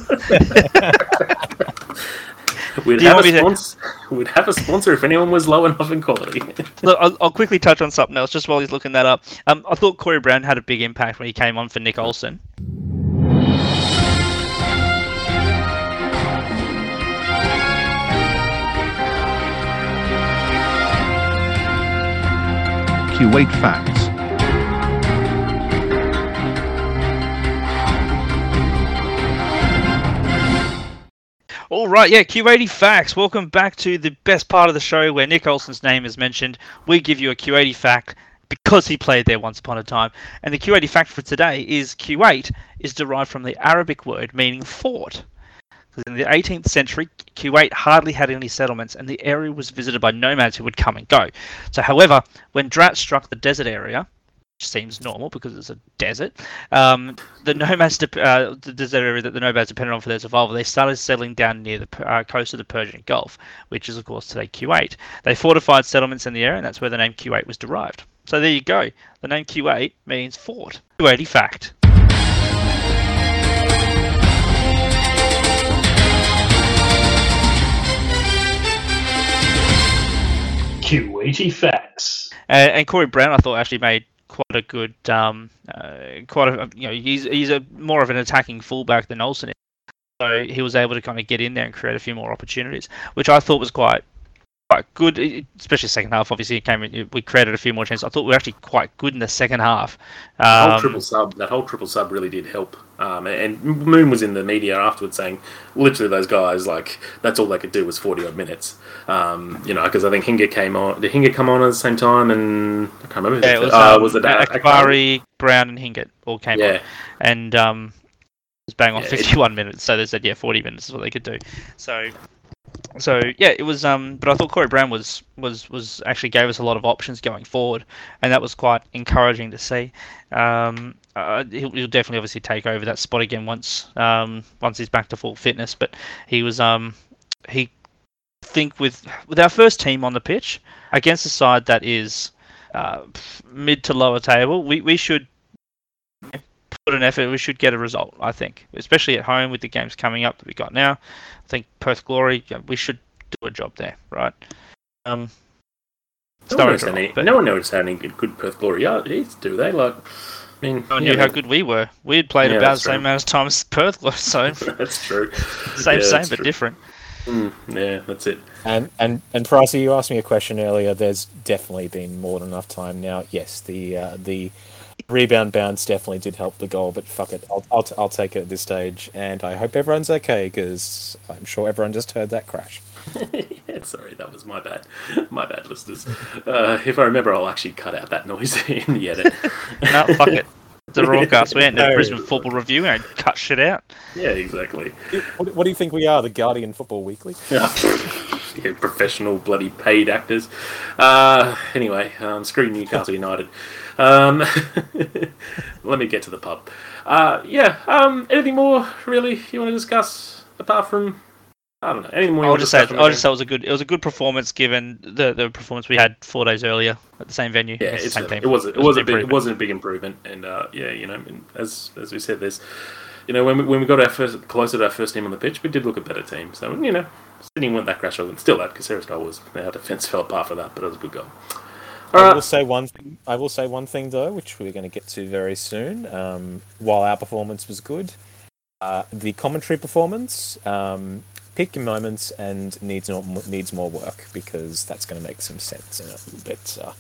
We'd have a sponsor if anyone was low enough in quality. Look, I'll quickly touch on something else, just while he's looking that up. I thought Corey Brown had a big impact when he came on for Nick Olsen. Kuwait Facts. All right, Q80 Facts. Welcome back to the best part of the show where Nick Olsen's name is mentioned. We give you a Q80 fact because he played there once upon a time. And the Q80 fact for today is Kuwait is derived from the Arabic word meaning fort. In the 18th century, Kuwait hardly had any settlements, and the area was visited by nomads who would come and go. So, however, when drought struck the desert area, which seems normal because it's a desert, the desert area that the nomads depended on for their survival, they started settling down near the coast of the Persian Gulf, which is, of course, today Kuwait. They fortified settlements in the area, and that's where the name Kuwait was derived. So there you go. The name Kuwait means fort. Kuwaiti fact. Kuwaiti facts. And Corey Brown, I thought, actually made quite a good, he's a more of an attacking fullback than Olsen is. So he was able to kind of get in there and create a few more opportunities, which I thought was quite good, especially second half. Obviously, we created a few more chances. I thought we were actually quite good in the second half. That whole triple sub really did help. And Moon was in the media afterwards saying, literally, those guys, like, that's all they could do was 40-odd minutes. Because I think Hinga came on. Did Hinga come on at the same time? And I can't remember. Yeah, it was Akbari, Brown, and Hingett all came on. And it was bang on 51 minutes. So they said, 40 minutes is what they could do. So it was. But I thought Corey Brown was actually gave us a lot of options going forward, and that was quite encouraging to see. He'll definitely obviously take over that spot again once he's back to full fitness. But he was he think with our first team on the pitch against a side that is mid to lower table, we should put an effort. We should get a result, I think, especially at home with the games coming up that we got now. I think Perth Glory, we should do a job there, right? No one knows how any good Perth Glory is, do they? Like, I mean, I knew how good we were. We had played Yeah, about the that's same true. amount of time as Perth was, so That's true. same, Yeah, that's but true. different. Yeah, that's it. And Pricey, you asked me a question earlier. There's definitely been more than enough time now. Yes, the rebound bounce definitely did help the goal, but fuck it, I'll take it at this stage, and I hope everyone's okay because I'm sure everyone just heard that crash. Yeah, sorry, that was my bad. My bad, listeners. If I remember, I'll actually cut out that noise in the edit. No, fuck it. It's a broadcast. We ain't no No. Brisbane Football Review. We ain't cut shit out. Yeah, exactly. What do you think we are, the Guardian Football Weekly? Yeah, professional bloody paid actors. Anyway, screw Newcastle United. Let me get to the pub. Anything more really you want to discuss apart from I don't know anything more? I'll just say it was a good performance given the performance we had 4 days earlier at the same venue. Yeah, It's the same team. it wasn't a improvement. big improvement, and and as we said, there's when we got closer to our first team on the pitch, we did look a better team. So Sydney weren't that crash, and still that because our defense fell apart for that, but it was a good goal. I will say one thing though, which we're going to get to very soon. While our performance was good, the commentary performance, pick your moments and needs more work because that's going to make some sense in it. But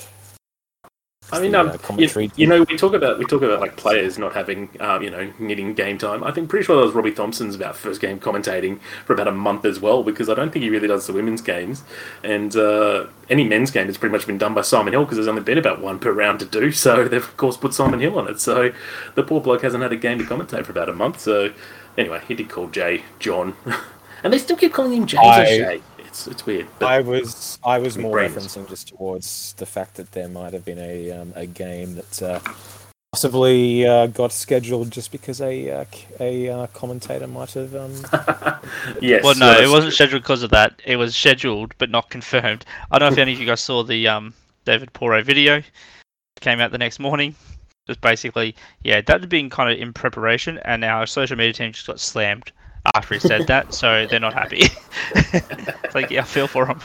I mean, commentary. we talk about like players not having, needing game time. I think pretty sure that was Robbie Thompson's about first game commentating for about a month as well, because I don't think he really does the women's games, and any men's game has pretty much been done by Simon Hill because there's only been about one per round to do. So they've of course put Simon Hill on it. So the poor bloke hasn't had a game to commentate for about a month. So anyway, he did call Jay John, and they still keep calling him James O'Shea. It's weird. But I was more brains. referencing just towards the fact that there might have been a game that possibly got scheduled just because a commentator might have. yes. Well, no, it wasn't scheduled because of that. It was scheduled but not confirmed. I don't know if any of you guys saw the David Porro video. It came out the next morning. Just basically, that had been kind of in preparation, and our social media team just got slammed after he said that, so they're not happy. It's like, I feel for them.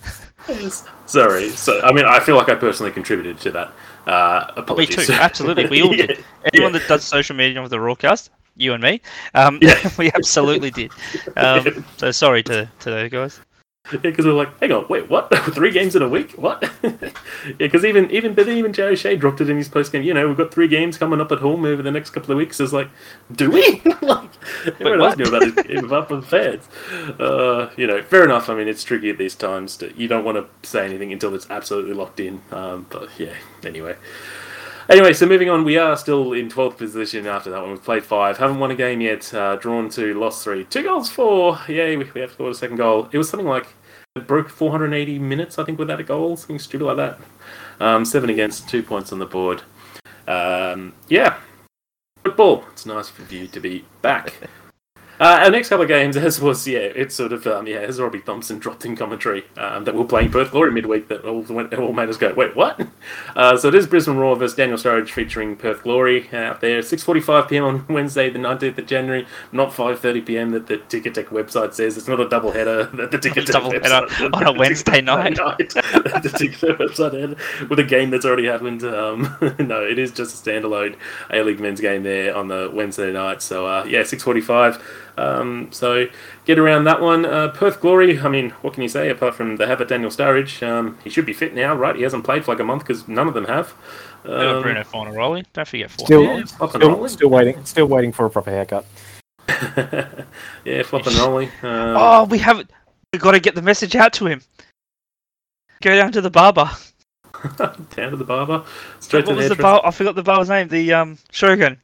Sorry. So, I mean, I feel like I personally contributed to that. Me Apologies. too, absolutely. We all did. Yeah. Anyone that does social media with the Rawcast, you and me, we absolutely did. So sorry to those guys. Yeah, because we're like, hang on, wait, what? 3 games in a week? What? Because even Jay O'Shea dropped it in his post game. We've got 3 games coming up at home over the next couple of weeks. It's like, do we? Like, everyone else knew about it. Give up on fans. Fair enough. I mean, it's tricky at these times. You don't want to say anything until it's absolutely locked in. But yeah, anyway. Anyway, so moving on, we are still in 12th position after that one. We've played 5, haven't won a game yet, drawn 2, lost 3. 2 goals for, yay, we have scored a second goal. It was something like, it broke 480 minutes, I think, without a goal, something stupid like that. 7 against, 2 points on the board. Football. It's nice for you to be back. Our next couple of games, as Robbie Thompson dropped in commentary that we're playing Perth Glory midweek, that all made us go, wait, what? So it is Brisbane Roar versus Daniel Sturridge featuring Perth Glory out there, 6:45pm on Wednesday, the 19th of January, not 5:30pm that the Ticketek website says. It's not a double header that the Ticketek website on a Wednesday night. The Ticketek website had with a game that's already happened. No, it is just a standalone A-League men's game there on the Wednesday night. So 6:45. So get around that one. Perth Glory, I mean, what can you say apart from they have a Daniel Sturridge? He should be fit now, right? He hasn't played for like a month because none of them have. Bruno Fornaroli, don't forget Fornaroli. Still waiting for a proper haircut. Yeah, flop and rolling. We've got to get the message out to him. Go down to the barber. Down to the barber. Straight What to was the the bar? I forgot the barber's name. The Shogun.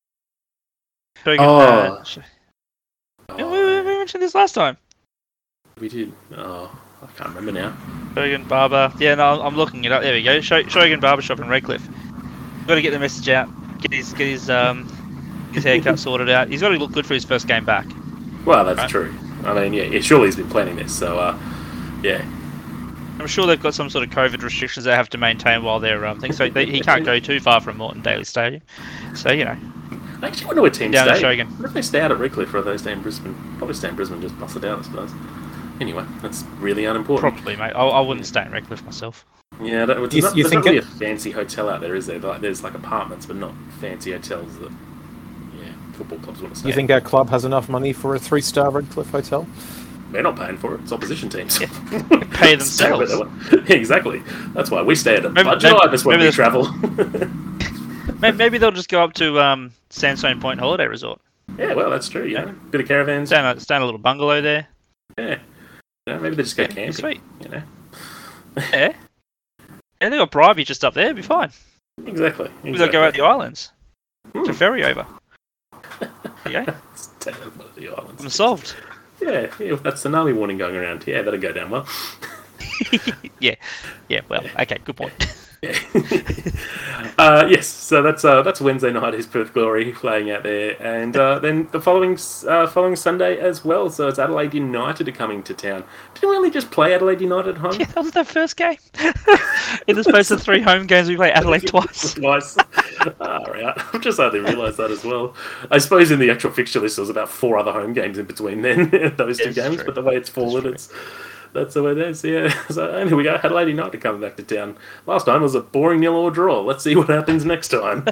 We mentioned this last time. We did. Oh, I can't remember now. Shogun Barber. Yeah, no, I'm looking it up. There we go. Shogun Barbershop in Redcliffe. Got to get the message out. Get his haircut sorted out. He's got to look good for his first game back. Well, that's true. I mean, yeah, surely he's been planning this. So, yeah. I'm sure they've got some sort of COVID restrictions they have to maintain while they're things. So he can't go too far from Moreton Daily Stadium. So I actually wonder where teams down to stay. Shogun. What if they stay out at Redcliffe or if they stay in Brisbane? Probably stay in Brisbane, just bust it down, I suppose. Anyway, that's really unimportant. Probably, mate. I wouldn't stay in Redcliffe myself. Yeah, there's You- not, you there's think not really it- a fancy hotel out there, is there? Like, there's like apartments, but not fancy hotels that football clubs want to stay. You think our club has enough money for a 3-star Redcliffe hotel? They're not paying for it. It's opposition teams. Pay Stay where themselves. they want. Exactly. That's why we stay at a Maybe- budget maybe- island when maybe we there's- travel. Maybe they'll just go up to Sandstone Point Holiday Resort. Yeah, well, that's true. Yeah, bit of caravans. Stay in a little bungalow there. Yeah. Maybe they just go camping. Sweet. You know. Yeah. Yeah, they got Bribey just up there. It'd be fine. Exactly. Maybe they'll go out the islands. To Hmm. ferry over. Okay. It's down one of the islands. Problem solved. Yeah, that's tsunami warning going around. Yeah, that'll go down well. Yeah. Well, okay, good point. Yeah. Yes, so that's Wednesday night is Perth Glory playing out there, and then the following Sunday as well. So it's Adelaide United are coming to town. Didn't we only just play Adelaide United at home? Yeah, that was their first game. In the space of 3 home games, we played Adelaide twice. Twice. Right. I've just only realised that as well. I suppose in the actual fixture list there was about 4 other home games in between then those two It's games, true. but the way it's fallen, that's the way it is. Yeah. So and here we go. Adelaide United coming back to town. Last time was a boring 0-0 draw. Let's see what happens next time.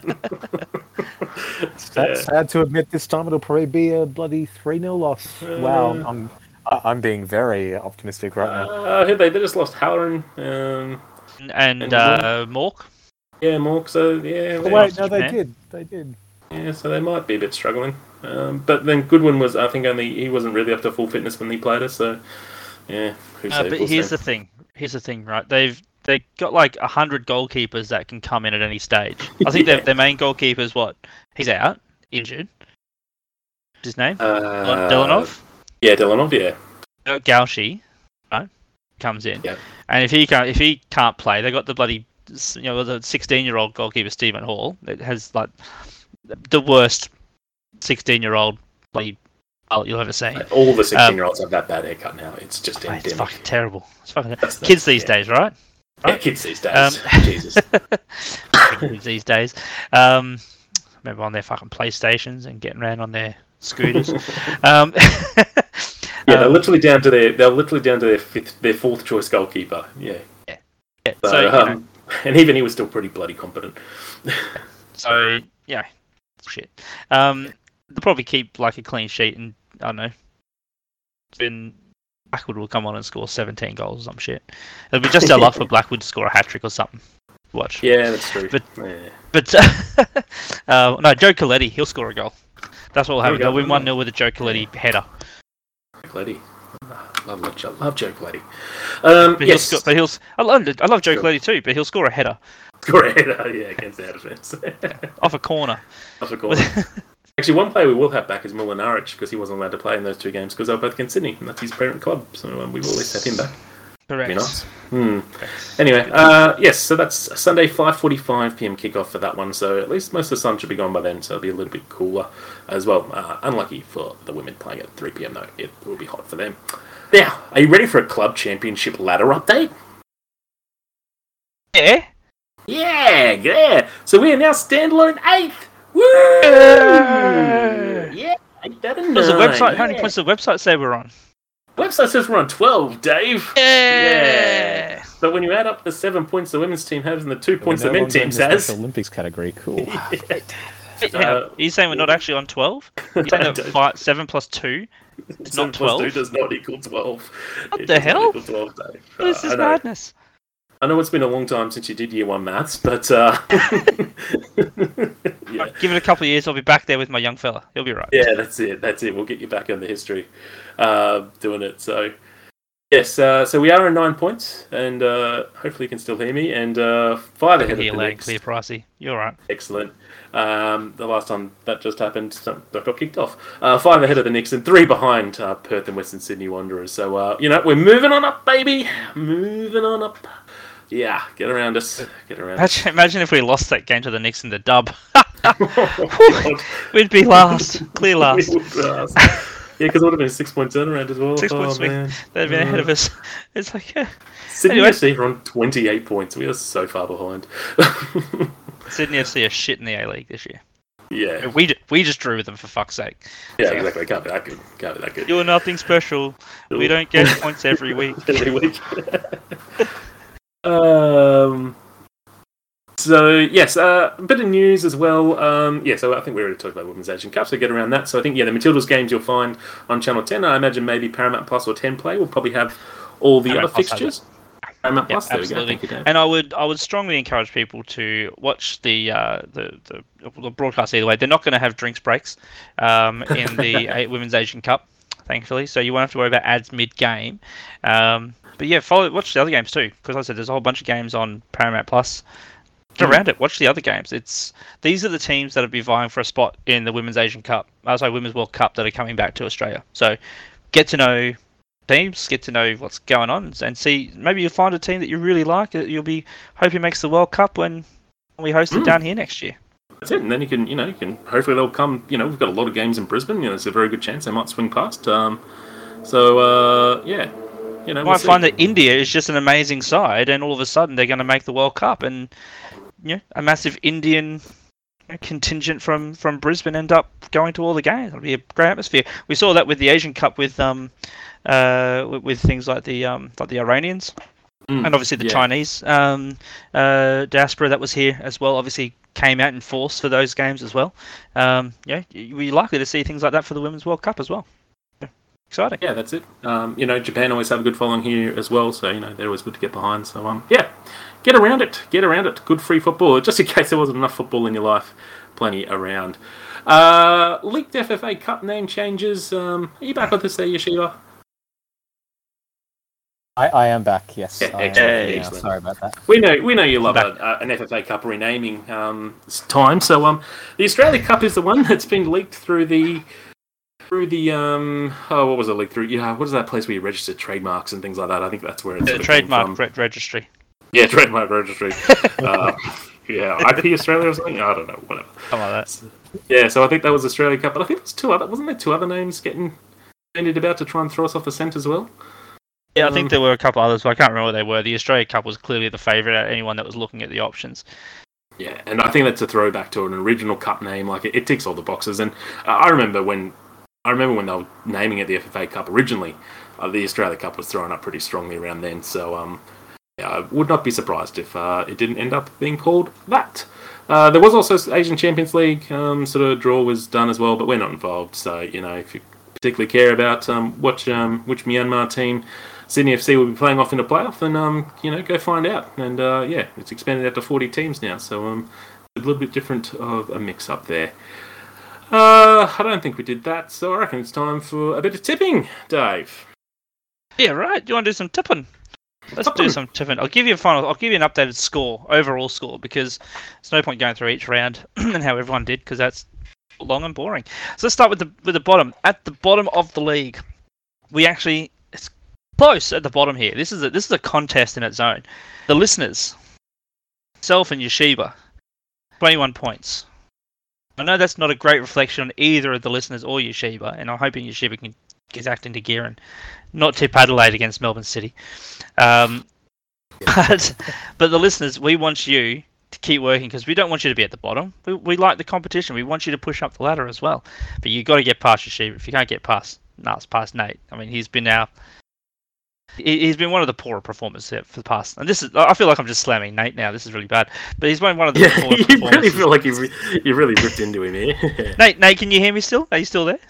Sad to admit, this time it'll probably be a bloody 3-0 loss. Wow, I'm being very optimistic right now. They just lost Halloran. And Mork. Yeah, Mork. So yeah. Oh, wait, no, Japan. they did. Yeah, so they might be a bit struggling. But then Goodwin was, I think, he wasn't really up to full fitness when he played us. So yeah. But here's the thing. right? They got like 100 goalkeepers that can come in at any stage. I think their main goalkeeper's what? He's out, injured. What's his name? Delanov. Yeah, Delanov. Yeah. Gauchi, right? Comes in. Yeah. And if he can't play, they got the bloody the 16-year-old goalkeeper Stephen Hall that has like the worst 16-year-old bloody you'll ever see. All the 16-year-olds have that bad haircut now. It's just Mate, it's endemic. fucking terrible. It's fucking That's the- kids these days, right? Yeah, kids these days. Jesus. Kids these days. Remember on their fucking PlayStations and getting around on their scooters. Yeah, they're literally down to their fourth choice goalkeeper. Yeah. Yeah. So, So, you know, and even he was still pretty bloody competent. so yeah, shit. They'll probably keep like a clean sheet, and I don't know. Then Blackwood will come on and score 17 goals or some shit. It'll be just our luck for Blackwood to score a hat trick or something. Watch. Yeah, that's true. But- yeah. But no, Joe Coletti, he'll score a goal. That's what will happen. There They'll you win go. 1-0 with a Joe Coletti header. Coletti. Love Joe Coletti. But Yes. I love Joe Coletti too, but he'll score a header Great. Yeah, against the out of defence. off a corner. Off the corner. Actually, one player we will have back is Mulinaric because he wasn't allowed to play in those 2 games because they were both against Sydney, and that's his parent club. So we will always have him back. Correct. Be nice. Anyway, yes, so that's Sunday 5:45 p.m. kickoff for that one. So at least most of the sun should be gone by then, so it'll be a little bit cooler as well. Unlucky for the women playing at 3 p.m. though; it will be hot for them. Now, are you ready for a club championship ladder update? Yeah. Yeah. So we are now standalone 8th. Woo! Yeah, 8 out of 9. What does the website? How many Yeah. points does the website say we're on? Website says we're on 12, Dave. Yeah. But when you add up the 7 points the women's team has and the 2 points We're the no men's longer in team the has, Special Olympics category. Cool. Hang on, are you saying we're not actually on 12? You're saying that 7 plus 2 is 7 not plus 2 12? does not equal 12. What It the does not hell? equal 12, Dave. This I is know. madness. I know it's been a long time since you did year 1 maths, but yeah. Give it a couple of years, I'll be back there with my young fella. He'll be right. Yeah, that's it. We'll get you back on the history doing it. So, yes, so we are on 9 points, and hopefully you can still hear me, and 5 ahead of the Here, loud and next. clear, Pricey. You're right. Excellent. The last time that just happened, that got kicked off. 5 ahead of the Knicks and 3 behind Perth and Western Sydney Wanderers. So, we're moving on up, baby. Moving on up. Yeah, get around us. Get around us. Imagine if we lost that game to the Knicks in the dub. God. We'd be last. Clear last. Yeah, because it would have been a 6-point turnaround as well. 6 points. man. They'd been ahead of us. It's like, yeah. Sydney Anyway. FC are on 28 points. We are so far behind. Sydney FC are shit in the A-League this year. Yeah, We just drew with them, for fuck's sake. yeah, exactly. Can't be that good. Can't be that good. You're nothing special. We don't get points every week. Every week. So yes, a bit of news as well. So I think we already talked about Women's Asian Cup, so get around that. So I think the Matildas games you'll find on Channel 10. I imagine maybe Paramount Plus or 10 Play will probably have all the Paramount other Plus fixtures. Paramount Plus, there absolutely. we go. Thank you, Dave. And I would strongly encourage people to watch the broadcast either way. They're not going to have drinks breaks in the Women's Asian Cup, thankfully, so you won't have to worry about ads mid-game. But yeah, watch the other games too, because like I said, there's a whole bunch of games on Paramount Plus. Get around it. Watch the other games. These are the teams that will be vying for a spot in the Women's Asian Cup. Women's World Cup that are coming back to Australia. So get to know teams, get to know what's going on, and see. Maybe you'll find a team that you really like that you'll be hoping makes the World Cup when we host it down here next year. That's it. And then you can hopefully they'll come. We've got a lot of games in Brisbane. There's a very good chance they might swing past. You might find that India is just an amazing side, and all of a sudden they're going to make the World Cup, and a massive Indian contingent from Brisbane end up going to all the games. It'll be a great atmosphere. We saw that with the Asian Cup with things like the Iranians, and obviously the Chinese diaspora that was here as well. Obviously came out in force for those games as well. We're likely to see things like that for the Women's World Cup as well. Exciting. Yeah, that's it. Japan always have a good following here as well, so they're always good to get behind. So get around it. Good free football. Just in case there wasn't enough football in your life, plenty around. Leaked FFA Cup name changes. Are you back with us there, Yeshiva? I am back. Yes. Excellent. Sorry about that. We know you love an FFA Cup renaming time. So the Australia Cup is the one that's been leaked through the what was it leaked through? Yeah, what is that place where you register trademarks and things like that? I think that's where it's the trademark registry. Yeah, trademark registry. IP Australia or something. I don't know, whatever. Something like that. Yeah, so I think that was Australia Cup, but I think it was wasn't there two other names getting bandied about to try and throw us off the scent as well? Yeah, I think there were a couple others, but I can't remember what they were. The Australia Cup was clearly the favourite out of anyone that was looking at the options. Yeah, and I think that's a throwback to an original Cup name. Like it ticks all the boxes, and I remember when they were naming it the FFA Cup originally. The Australia Cup was thrown up pretty strongly around then, so I would not be surprised if it didn't end up being called that. There was also Asian Champions League sort of draw was done as well, but we're not involved. So if you particularly care about which Myanmar team Sydney FC will be playing off in the playoff, then go find out. And it's expanded out to 40 teams now, so a little bit different of a mix up there. I don't think we did that, so I reckon it's time for a bit of tipping, Dave. Yeah, right. Do you want to do some tipping? Let's do some tipping. I'll give you an updated overall score, because there's no point going through each round and how everyone did, because that's long and boring. So let's start with the bottom. At the bottom of the league, it's close at the bottom here. This is a contest in its own. The listeners, self and Yeshiva, 21 points. I know that's not a great reflection on either of the listeners or Yeshiva, and I'm hoping Yeshiva can get act into gear and not tip Adelaide against Melbourne City. But the listeners, we want you to keep working, because we don't want you to be at the bottom. We like the competition. We want you to push up the ladder as well. But you've got to get past Yeshiva. If you can't get past Nate. I mean, he's been one of the poorer performers for the past. And I feel like I'm just slamming Nate now. This is really bad. But he's one of the poorer performers. You really feel like you really ripped into him here. Nate, can you hear me still? Are you still there?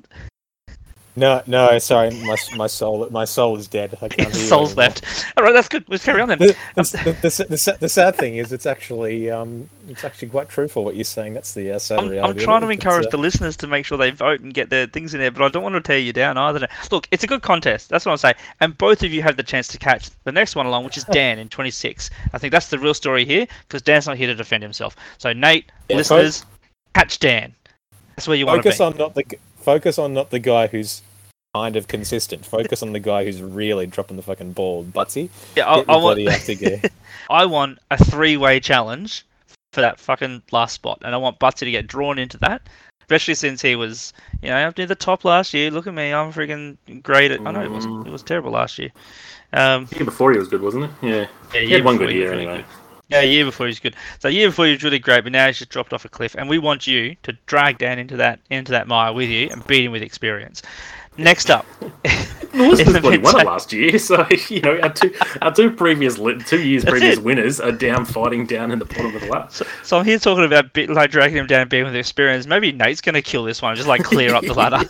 No, sorry, my soul is dead. I can't hear you Soul's anymore. left. All right, that's good. Let's carry on then. The sad thing is, it's actually quite truthful what you're saying. That's the sad reality. I'm trying to encourage the listeners to make sure they vote and get their things in there, but I don't want to tear you down either. Look, it's a good contest. That's what I'm saying. And both of you have the chance to catch the next one along, which is Dan in 26. I think that's the real story here, because Dan's not here to defend himself. So Nate, listeners, catch Dan. That's where you want to be. Focus on not the guy who's kind of consistent. Focus on the guy who's really dropping the fucking ball. Butsy, I want a 3-way challenge for that fucking last spot, and I want Butsy to get drawn into that, especially since he was, up near the top last year. Look at me, I'm freaking great at. I know it was terrible last year. The year before he was good, wasn't he? Yeah, he had one good year anyway. Yeah, a year before he was good. So a year before he was really great, but now he's just dropped off a cliff. And we want you to drag Dan into that mire with you and beat him with experience. Next up. The listeners In the bloody won it mid-table. last year, so our two previous it. winners are down fighting down in the bottom of the ladder. So I'm here talking about dragging him down and being with experience. Maybe Nate's going to kill this one, just clear up the ladder.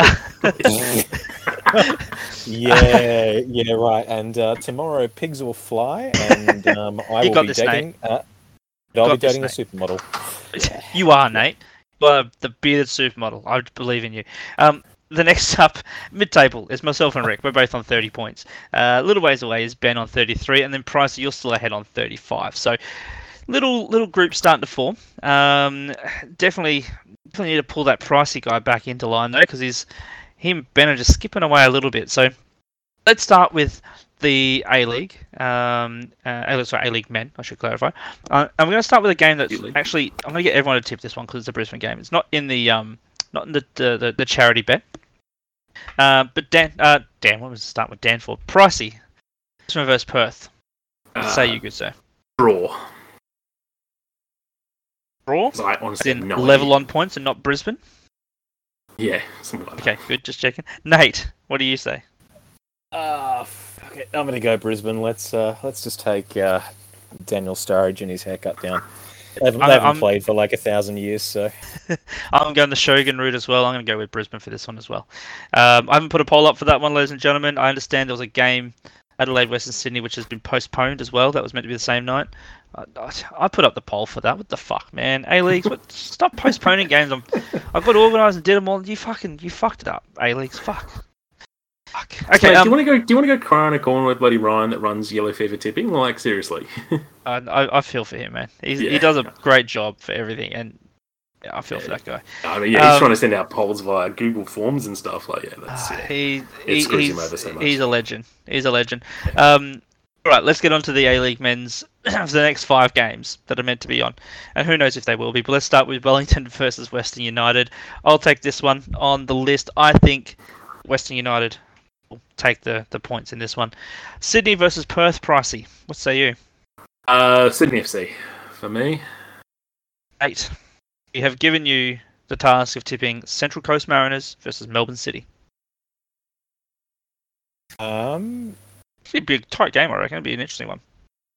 Yeah, right. And tomorrow pigs will fly, and I You will got be this, dating. I'll got be this, dating a Nate. supermodel. You are, Nate. You are the bearded supermodel. I believe in you. The next up, mid-table, is myself and Rick. We're both on 30 points. A little ways away is Ben on 33, and then Pricey, you're still ahead on 35. So, little group starting to form. Definitely need to pull that Pricey guy back into line, though, because him and Ben are just skipping away a little bit. So, let's start with the A-League. A-League men, I should clarify. And we're going to start with a game that's A-League. actually... I'm going to get everyone to tip this one because it's a Brisbane game. It's not in the charity bet. But Dan, what was the start with Dan for? Pricey. Brisbane versus Perth. What say you, good sir? Draw. Draw? 'Cause I honestly have Then no level idea. on points and not Brisbane? Yeah, something like that. Okay, good, just checking. Nate, what do you say? Fuck it. I'm gonna go Brisbane. Let's just take Daniel Sturridge and his haircut down. They haven't played for 1,000 years, so I'm going the Shogun route as well. I'm going to go with Brisbane for this one as well. I haven't put a poll up for that one, ladies and gentlemen. I understand there was a game, Adelaide, Western Sydney, which has been postponed as well. That was meant to be the same night. I put up the poll for that. What the fuck, man? A-Leagues, stop postponing games. I've got organised and did them all. You fucked it up. A-Leagues, fuck. Okay. Mate, do you want to go cry in a corner with bloody Ryan that runs Yellow Fever tipping? Like, seriously. I feel for him, man. He Yeah. does a great job for everything, and I feel for that guy. I mean, yeah, he's trying to send out polls via Google Forms and stuff. Like, yeah, that's it. It screws him over so much. He's a legend. All right, let's get on to the A-League men's for the next 5 games that are meant to be on. And who knows if they will be. But let's start with Wellington versus Western United. I'll take this one on the list. I think Western United will take the points in this one. Sydney versus Perth, Pricey. What say you? Sydney FC for me. 8. We have given you the task of tipping Central Coast Mariners versus Melbourne City. It'd be a tight game, I reckon. It'd be an interesting one.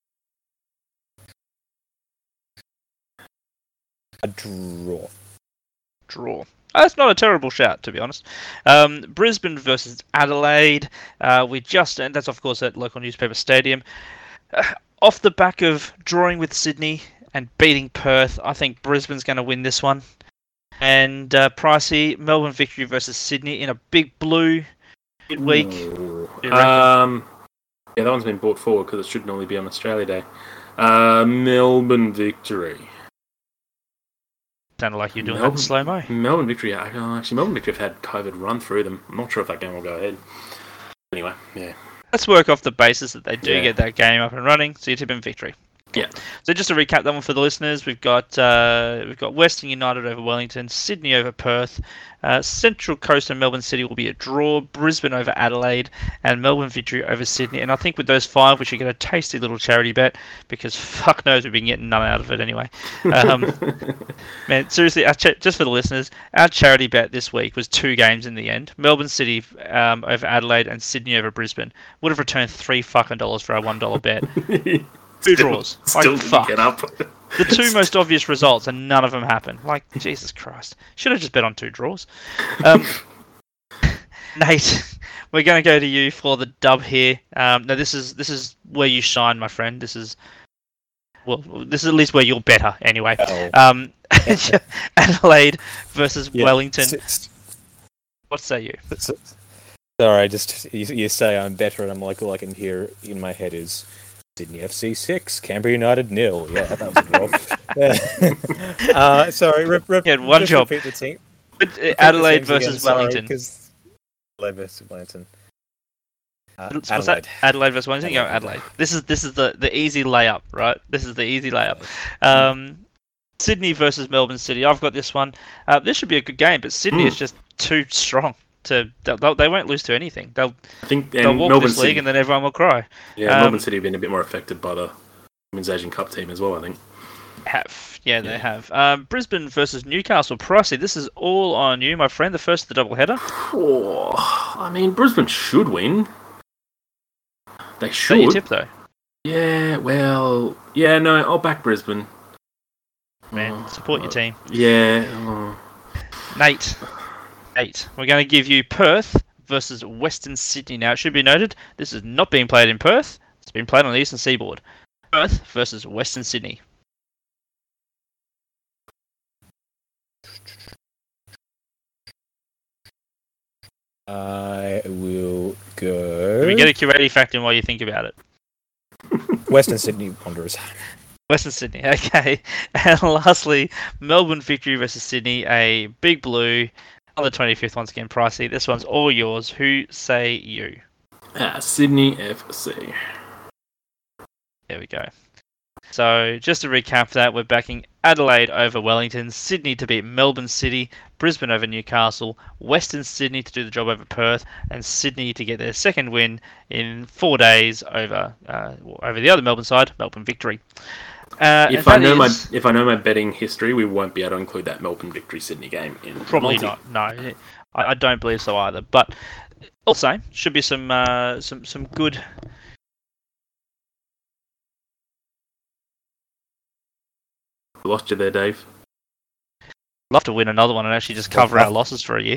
a draw. That's not a terrible shout, to be honest. Brisbane versus Adelaide. And that's of course at local newspaper stadium. Off the back of drawing with Sydney and beating Perth, I think Brisbane's going to win this one. And Pricey, Melbourne victory versus Sydney in a big blue midweek. Ooh. You reckon? Yeah, that one's been brought forward because it should normally be on Australia Day. Melbourne victory. Sounded like you're doing that in slow-mo. Melbourne victory. Actually, Melbourne victory have had COVID run through them. I'm not sure if that game will go ahead. Anyway, yeah. Let's work off the basis that they do Yeah. get that game up and running, so you tip in victory. Yeah. So just to recap that one for the listeners, we've got Western United over Wellington, Sydney over Perth, Central Coast and Melbourne City will be a draw, Brisbane over Adelaide, and Melbourne victory over Sydney. And I think with those 5, we should get a tasty little charity bet because fuck knows we've been getting none out of it anyway. Man, seriously, just for the listeners, our charity bet this week was 2 games in the end: Melbourne City over Adelaide and Sydney over Brisbane. Would have returned $3 fucking for our $1 bet. 2 draws. Still Like, fuck. didn't get up. The 2 most obvious results, and none of them happened. Like, Jesus Christ. Should have just bet on 2 draws. Nate, we're going to go to you for the dub here. Now, this is where you shine, my friend. This is at least where you're better, anyway. Adelaide versus Wellington. What say you? Sorry, just you say I'm better, and I'm like, all I can hear in my head is Sydney FC 6, Canberra United 0. Yeah, that was a draw. Sorry, You had one job. Repeat the team. Adelaide versus Wellington. Adelaide versus Wellington. What's Adelaide. that? Adelaide versus Wellington? Go Adelaide. This is the easy layup, right? This is the easy layup. Sydney versus Melbourne City. I've got this one. This should be a good game, but Sydney is just too strong. They won't lose to anything. They'll walk Melbourne this league City, and then everyone will cry. yeah, Melbourne City have been a bit more affected by the Women's Asian Cup team as well, I think. They have. Brisbane versus Newcastle. Pricey, this is all on you, my friend. The first of the double header. Oh, I mean, Brisbane should win. They should. Your tip though. Yeah, well, yeah, no, I'll back Brisbane. Man, support your team. Yeah. Nate, we're going to give you Perth versus Western Sydney. Now, it should be noted, this is not being played in Perth. It's been played on the Eastern Seaboard. Perth versus Western Sydney. I will go. Can we get a curating fact in while you think about it? Western Sydney Wanderers. Western Sydney, okay. And lastly, Melbourne victory versus Sydney, a big blue on the 25th, once again, Pricey. This one's all yours. Who say you? Sydney FC. There we go. So, just to recap that, we're backing Adelaide over Wellington, Sydney to beat Melbourne City, Brisbane over Newcastle, Western Sydney to do the job over Perth, and Sydney to get their second win in 4 days over the other Melbourne side, Melbourne victory. If I know my betting history, we won't be able to include that Melbourne victory Sydney game in. Probably not. No, I don't believe so either. But also, should be some good. Lost you there, Dave. Love to win another one and actually just cover our losses for a year.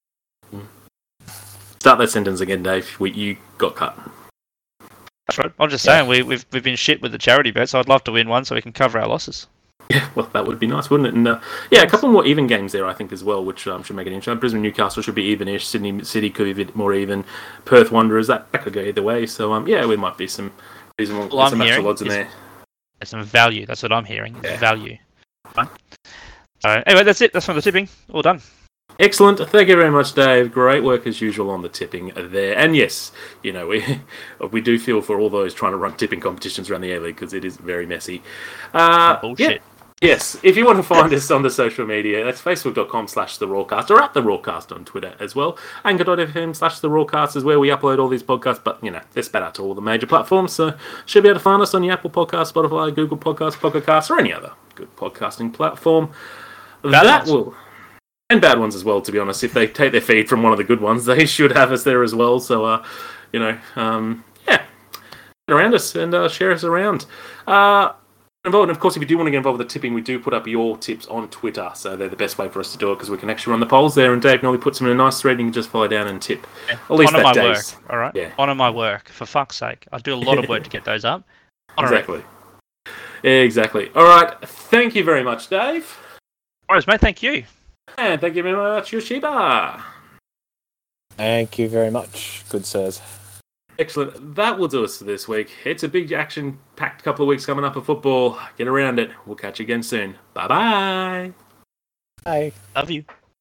Start that sentence again, Dave. You got cut. That's right. I'm just saying we've been shit with the charity bet, so I'd love to win one so we can cover our losses. Yeah, well, that would be nice, wouldn't it? And a couple more even games there, I think, as well, which should make it interesting. Brisbane Newcastle should be even-ish. Sydney City could be a bit more even. Perth Wanderers, that could go either way. So we might be some reasonable some actual odds in there. There's some value. That's what I'm hearing. Yeah. Value. Fine. So anyway, that's it. That's from the tipping. All done. Excellent. Thank you very much, Dave. Great work as usual on the tipping there. And yes, we do feel for all those trying to run tipping competitions around the A-League because it is very messy. Bullshit. Yeah. Yes, if you want to find us on the social media, that's facebook.com/TheRawcast or at TheRawcast on Twitter as well. Anchor.fm/TheRawcast is where we upload all these podcasts, but, they're spat out to all the major platforms, so should be able to find us on your Apple Podcast, Spotify, Google Podcasts, Pocket Casts, or any other good podcasting platform. And bad ones as well, to be honest. If they take their feed from one of the good ones, they should have us there as well, so, get around us and share us around. Involved. And of course, if you do want to get involved with the tipping, we do put up your tips on Twitter, so they're the best way for us to do it because we can actually run the polls there. And Dave normally puts them in a nice thread, and you can just follow down and tip. Yeah. At least Honour that my days. work, all right? Yeah. Honour my work, for fuck's sake. I do a lot of work to get those up. Exactly. Exactly. All right. Thank you very much, Dave. All right, mate. Thank you. And thank you very much, Yoshiba. Thank you very much, good sirs. Excellent. That will do us for this week. It's a big action-packed couple of weeks coming up for football. Get around it. We'll catch you again soon. Bye-bye. Bye. Love you.